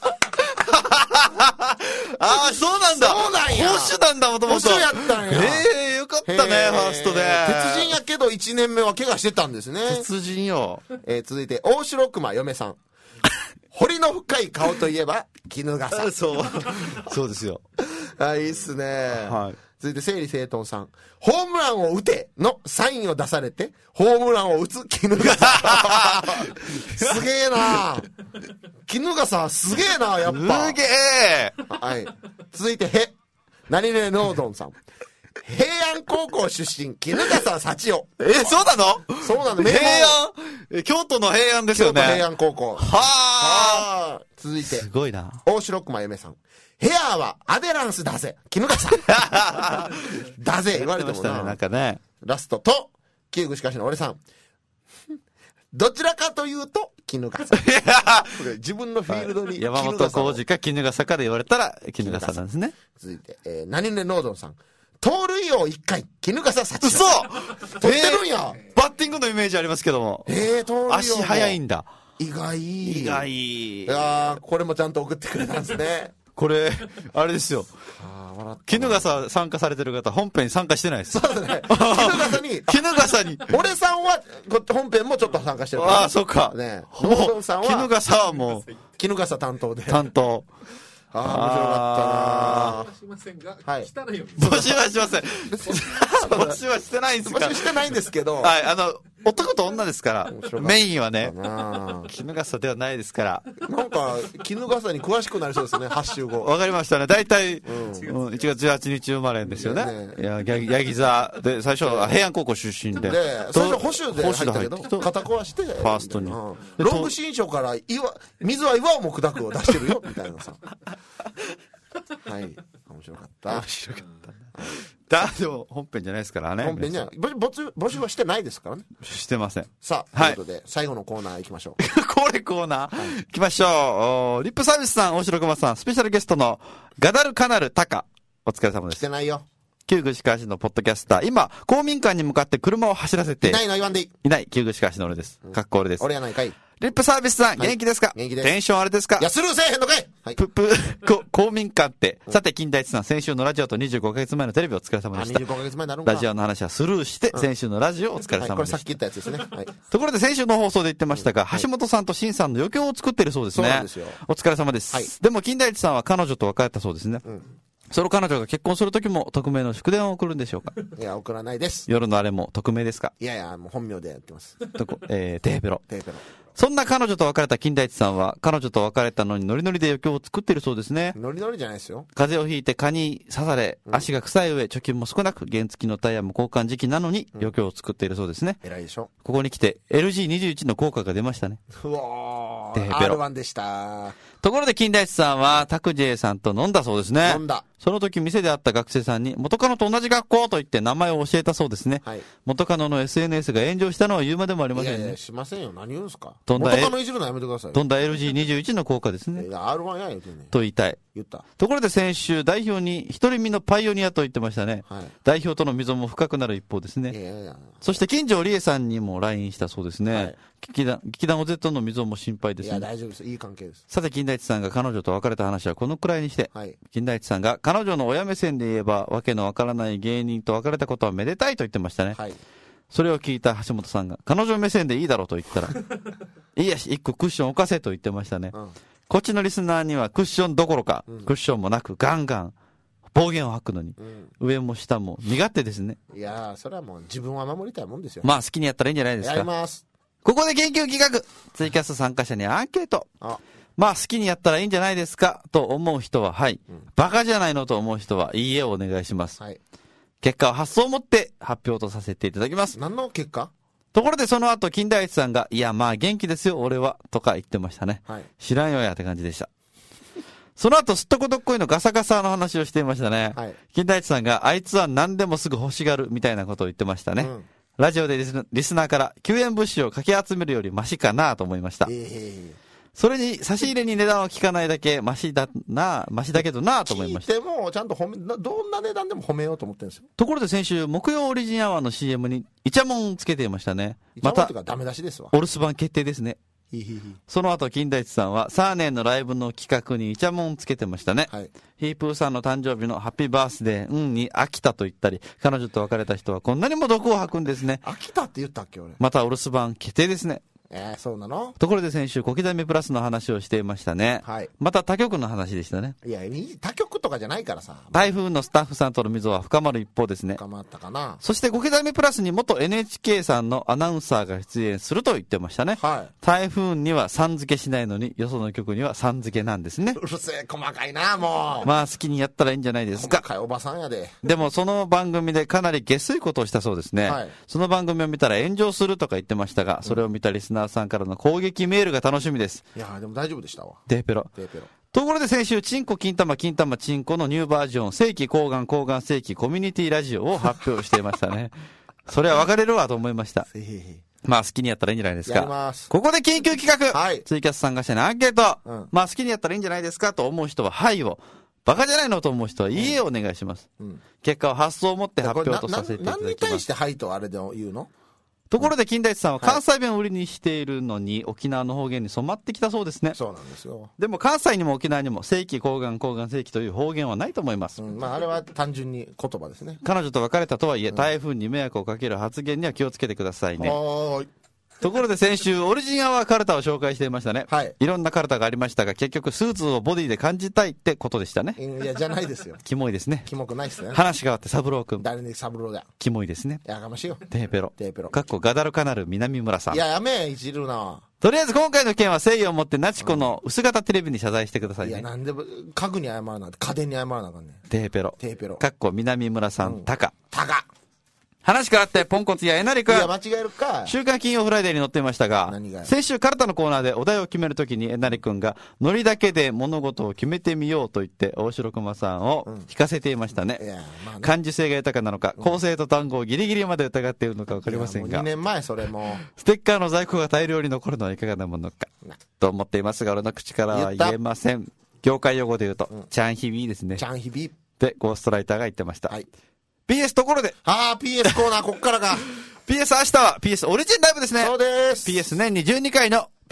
ああ、そうなんだ。 そうなんや。 保守なんだ、もともと。 保守やったんや。 よかったね、ファーストで。 鉄人やけど1年目は怪我してたんですね。 鉄人よ。 続いて、大城熊嫁さん。彫りの深い顔といえば、衣笠。 そうですよ。 いいっすね。 はい。 続いて、整理整頓さん。ホームランを打てのサインを出されて、ホームランを打つ衣笠。すげえな衣笠すげえなやっぱ。 すげえ。 はい。続いて、何々ノードンさん。平安高校出身、衣笠幸男。 そうなの？ そうなの。 平安京都の平安ですよね。 京都平安高校。はあ。続いて、 すごいな。 大城熊嫁さん。ヘアはアデランスだぜ。衣笠。だぜ。言われてもな。 なんかね。 ラストと、旧具しかしの俺さん。どちらかというと、衣笠。これ自分のフィールドに。 山本浩二か衣笠かで言われたら、衣笠なんですね。 続いて、何々ノードンさん。盗塁王1回、衣笠幸男。 嘘！ 取ってるんや。 バッティングのイメージありますけども。 盗塁王。 足速いんだ。 意外。 いやー、これもちゃんと送ってくれたんですね。 これ、あれですよ。衣笠参加されてる方、本編に参加してないです。 そうですね。衣笠に。 俺さんは、本編もちょっと参加してるから。 ああ、そっか。 ね。ノードンさんは。 衣笠はもう。 衣笠担当で。 担当。 ああ、面白かったな。 しませんが、 はい。 汚いよ。 募集はしません。募集はしてないんですか？ 募集してないんですけど。 はい、男と女ですから。メインはね。衣笠ではないですから。 なんか、衣笠に詳しくなりそうですね、8週後。 わかりましたね。大体、1月18日生まれですよね。いや、ヤギ座で、最初は平安高校出身で。 最初保守で入ったけど、肩壊して。ファーストに。 ロング新書から水は岩をも砕くを出してるよ、みたいなさ。はい。面白かった。 面白かった。でも本編じゃないですからね。 本編には募集はしてないですからね。 してません。 さあ、ということで、最後のコーナー行きましょう。 これコーナー行きましょう。リップサービスさん、大城熊さん、スペシャルゲストのガダルカナルタカ。お疲れ様です。 してないよ。 旧具しかしのポッドキャスター。今、公民館に向かって車を走らせて。 いないの言わんでいい。 いない、旧具しかしの俺です。かっこ俺です。 俺やないかい。 リップサービスさん、元気ですか？ 元気です。 テンションあれですか？ いや、スルーせえへんのかい。はい。 公民館って。さて、金田一さん、先週のラジオと25ヶ月前のテレビお疲れ様でした。 25ヶ月前になるんか。 ラジオの話はスルーして、先週のラジオお疲れ様でした。 これさっき言ったやつですね。はい。 ところで先週の放送で言ってましたが、橋本さんと新さんの余興を作っているそうですね。 そうなんですよ。 お疲れ様です。はい。でも、金田一さんは彼女と別れたそうですね。その彼女が結婚するときも匿名の祝電を送るんでしょうか？ いや、送らないです。 夜のあれも匿名ですか？ いやいや、もう本名でやってます。 テーペロ。 テーペロ。 そんな彼女と別れた金田一さんは、彼女と別れたのにノリノリで余興を作っているそうですね。 ノリノリじゃないですよ。 風邪をひいて蚊に刺され、足が臭い上、貯金も少なく、原付のタイヤも交換時期なのに余興を作っているそうですね。 偉いでしょ。 ここに来て LG21 の効果が出ましたね。 うわー。R1 でした。 ところで金田一さんは、タクジェイさんと飲んだそうですね。 飲んだ。 その時店で会った学生さんに、元カノと同じ学校と言って名前を教えたそうですね。 はい。 元カノの SNS が炎上したのは言うまでもありませんね。 いやいや、しませんよ。何言うんすか。 元カノいじるのやめてください。 とんだ LG21 の効果ですね。 いや、R1 や言うてね。 と言いたい。 言った。 ところで先週、代表に一人身のパイオニアと言ってましたね。はい。代表との溝も深くなる一方ですね。いやいや。そして金城理恵さんにも LINE したそうですね。はい。劇団OZとの溝も心配ですね。 いや、大丈夫です。いい関係です。 さて、金田一さんが彼女と別れた話はこのくらいにして、はい、金田一さんが彼女の親目線で言えば、わけのわからない芸人と別れたことはめでたいと言ってましたね。はい。それを聞いた橋本さんが、彼女目線でいいだろうと言ったら、いいやし、一個クッション置かせと言ってましたね。うん、こっちのリスナーにはクッションどころか、クッションもなくガンガン、暴言を吐くのに、上も下も身勝手ですね。 いやー、それはもう自分は守りたいもんですよ。 まあ好きにやったらいいんじゃないですか。 やります。 ここで研究企画、ツイキャス参加者にアンケート。まあ好きにやったらいいんじゃないですかと思う人ははい、バカじゃないのと思う人はいいえをお願いします。はい、結果は発想をもって発表とさせていただきます。 何の結果？ ところでその後金田一さんが、いやまあ元気ですよ俺はとか言ってましたね。はい、知らんよやって感じでした。その後すっとこどっこいのガサガサの話をしていましたね。はい、金田一さんがあいつは何でもすぐ欲しがるみたいなことを言ってましたね。ラジオでリスナーから救援物資をかき集めるよりマシかなと思いました。それに差し入れに値段を聞かないだけマシだけどなと思いました。 聞いてもちゃんとどんな値段でも褒めようと思ってるんですよ。 ところで先週木曜オリジンアワーの CM にイチャモンつけていましたね。 またダメ出しですわ。 お留守番決定ですね。その後金田一さんはサーネンのライブの企画にイチャモンつけてましたね。はい、ヒープーさんの誕生日のハッピーバースデーに飽きたと言ったり、彼女と別れた人はこんなにも毒を吐くんですね。 飽きたって言ったっけ俺。 またお留守番決定ですね。 そうなの？ ところで先週小刻みプラスの話をしていましたね。はい。また他局の話でしたね。 いや、他局とかじゃないからさ。 台風のスタッフさんとの溝は深まる一方ですね。 深まったかな。 そして小刻みプラスに元 NHK さんのアナウンサーが出演すると言ってましたね。はい。台風にはさん付けしないのに、よその局にはさん付けなんですね。 うるせえ、細かいな、もう。 まあ好きにやったらいいんじゃないですか。 細かいおばさんやで。 でもその番組でかなり下水ことをしたそうですね。はい。その番組を見たら炎上するとか言ってましたが、それを見たリスナーさんからの攻撃メールが楽しみです。 いやでも大丈夫でしたわ。 デーペロ。ところで先週、チンコ金玉金玉チンコのニューバージョン、世紀抗がん抗がん世紀コミュニティラジオを発表していましたね。それは分かれるわと思いました。まあ好きにやったらいいんじゃないですか。 やります。 ここで緊急企画。はい。ツイキャス参加者にアンケート。まあ好きにやったらいいんじゃないですかと思う人ははいを。バカじゃないのと思う人はいいえをお願いします。結果を発想を持って発表とさせていただきます。 何に対してはいとあれで言うの？ ところで金田一さんは関西弁を売りにしているのに沖縄の方言に染まってきたそうですね。 そうなんですよ。 でも関西にも沖縄にも世紀抗がん抗がん世紀という方言はないと思います。 まああれは単純に言葉ですね。 彼女と別れたとはいえ、台風に迷惑をかける発言には気をつけてくださいね。 はい。 ところで先週オリジンアワーカルタを紹介していましたね。はい。いろんなカルタがありましたが結局スーツをボディで感じたいってことでしたね。 いやじゃないですよ。 キモいですね。 キモくないっすね。 話が変わってサブロー君。 誰にサブローだ。 キモいですね。 やかましいよ。 テーペロ。 テーペロ。 かっこガダルカナル南村さん。 いややめいじるな。 とりあえず今回の件は誠意を持ってナチコの薄型テレビに謝罪してくださいね。 いやなんで家具に謝らな家電に謝らなあかんねん。 テーペロ。 テーペロ。 かっこ南村さん、タカ。 タカ。 話変わってポンコツやえなりくん。 いや間違えるか。 週刊金曜フライデーに載っていましたが、先週カルタのコーナーでお題を決めるときにえなりくんがノリだけで物事を決めてみようと言って大城熊さんを引かせていましたね。感受性が豊かなのか、構成と単語をギリギリまで疑っているのか分かりませんが、 2年前それもステッカーの在庫が大量に残るのはいかがなものかと思っていますが、俺の口からは言えません。業界用語で言うと、チャンヒビーですね。 チャンヒビーでゴーストライターが言ってました。はい。PS ところで。 PS コーナー、こっからか。 PS 明日は PS オリジンライブですね。 そうです。 PS 年に12回の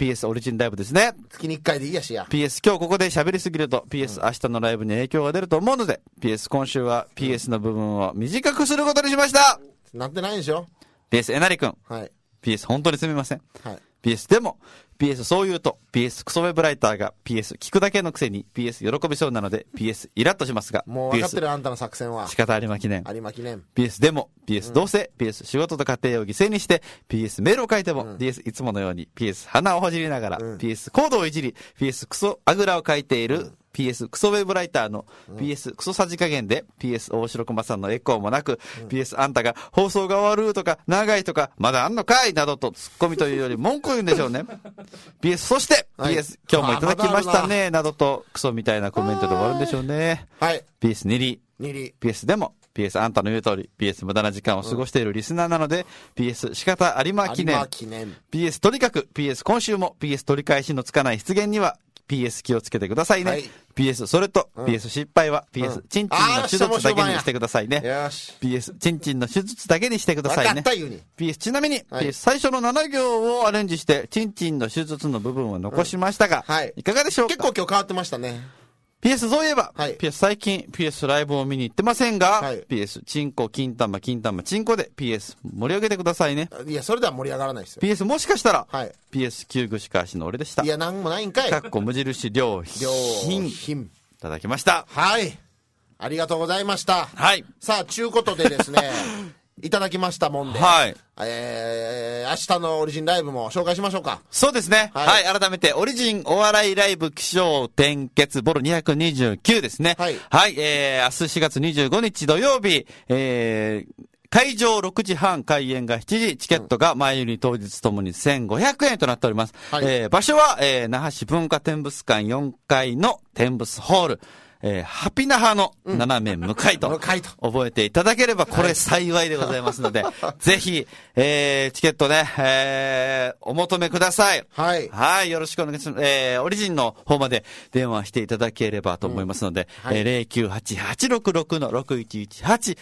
PS オリジンライブですね。 月に1回でいいやしや。 PS 今日ここで喋りすぎると PS 明日のライブに影響が出ると思うので、PS 今週は PS の部分を短くすることにしました。 なってないんでしょ？ PS えなりくん。 はい。 PS 本当にすみません。 はい。 PS でも、PS そう言うと、PS クソウェブライターが PS 聞くだけのくせに PS 喜びそうなので PS イラッとしますが、 もう分かってるあんたの作戦は。 仕方ありま記念。 有馬記念。 PS でも、PS どうせ、PS 仕事と家庭を犠牲にして、PS メールを書いても、PS いつものように、PS 鼻をほじりながら、PS コードをいじり、PS クソあぐらを書いている、PS クソウェブライターの PS クソさじ加減で PS 大城駒さんのエコーもなく PS あんたが放送が終わるとか長いとかまだあんのかいなどとツッコミというより文句を言うんでしょうね。PS そして PS 今日もいただきましたねなどとクソみたいなコメントで終わるんでしょうね。 はい。 PS 2リ PS でも PS あんたの言う通り PS 無駄な時間を過ごしているリスナーなので PS 仕方有馬記念 PS とにかく PS 今週も PS 取り返しのつかない出現にはPS 気をつけてくださいね。はい、PS それと、PS 失敗は PS チンチンの手術だけにしてくださいね。PS チンチンの手術だけにしてくださいね。PS ちなみに、PS 最初の7行をアレンジしてチンチンの手術の部分を残しましたが、いかがでしょうか？ 結構今日変わってましたね。 PS そういえば、PS 最近 PS ライブを見に行ってませんが、PS チンコ金玉チンコで PS 盛り上げてくださいね。 いやそれでは盛り上がらないですよ。 PS もしかしたら、PS 旧具しかしの俺でした。 いやなんもないんかい。 かっこ無印良品いただきました。 はい、ありがとうございました。 はい、 さあちゅうことでですねいただきましたもんで、 はい、 明日のオリジンライブも紹介しましょうか。 そうですね。はい、改めて、オリジンお笑いライブ起承転結ボロ229ですね。はい。はい、明日4月25日土曜日、会場6時半、開演が7時、チケットが前売り当日ともに1500円となっております。はい、場所は、那覇市文化展物館4階の展物ホール。ハピナハの斜め向かいと覚えていただければこれ幸いでございますので、ぜひ、チケットね、お求めください。はい。はい、よろしくお願いします。オリジンの方まで電話していただければと思いますので、098-866-6118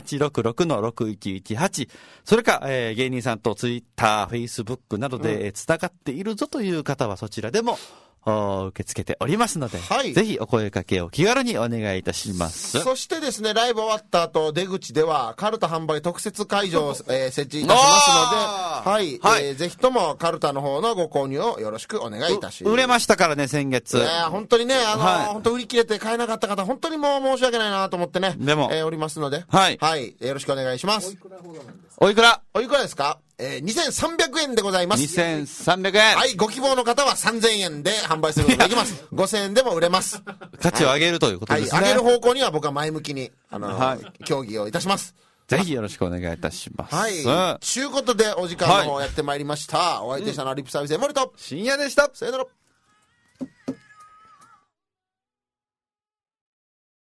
866-6118それか、芸人さんとツイッター、フェイスブックなどで繋がっているぞという方はそちらでも受け付けておりますので、はい、ぜひお声掛けを気軽にお願いいたします。 そしてですね、ライブ終わった後、出口ではカルタ販売特設会場を、設置いたしますので、はい、はい、ぜひともカルタの方のご購入をよろしくお願いいたします。 売れましたからね、先月。 本当にね、本当売り切れて買えなかった方、本当にもう申し訳ないなと思ってね、でも、おりますので、はい、はい、よろしくお願いします。 おいくらですか？2300円でございます。 2300円。 はい、ご希望の方は3000円で販売することができます。5000円でも売れます。 価値を上げるということですね。 はい、上げる方向には僕は前向きに、協議をいたします。 ぜひよろしくお願いいたします。 はい。ということで、お時間の方やってまいりました。お相手したのはリップサービス江森と深夜でした。 さよなら。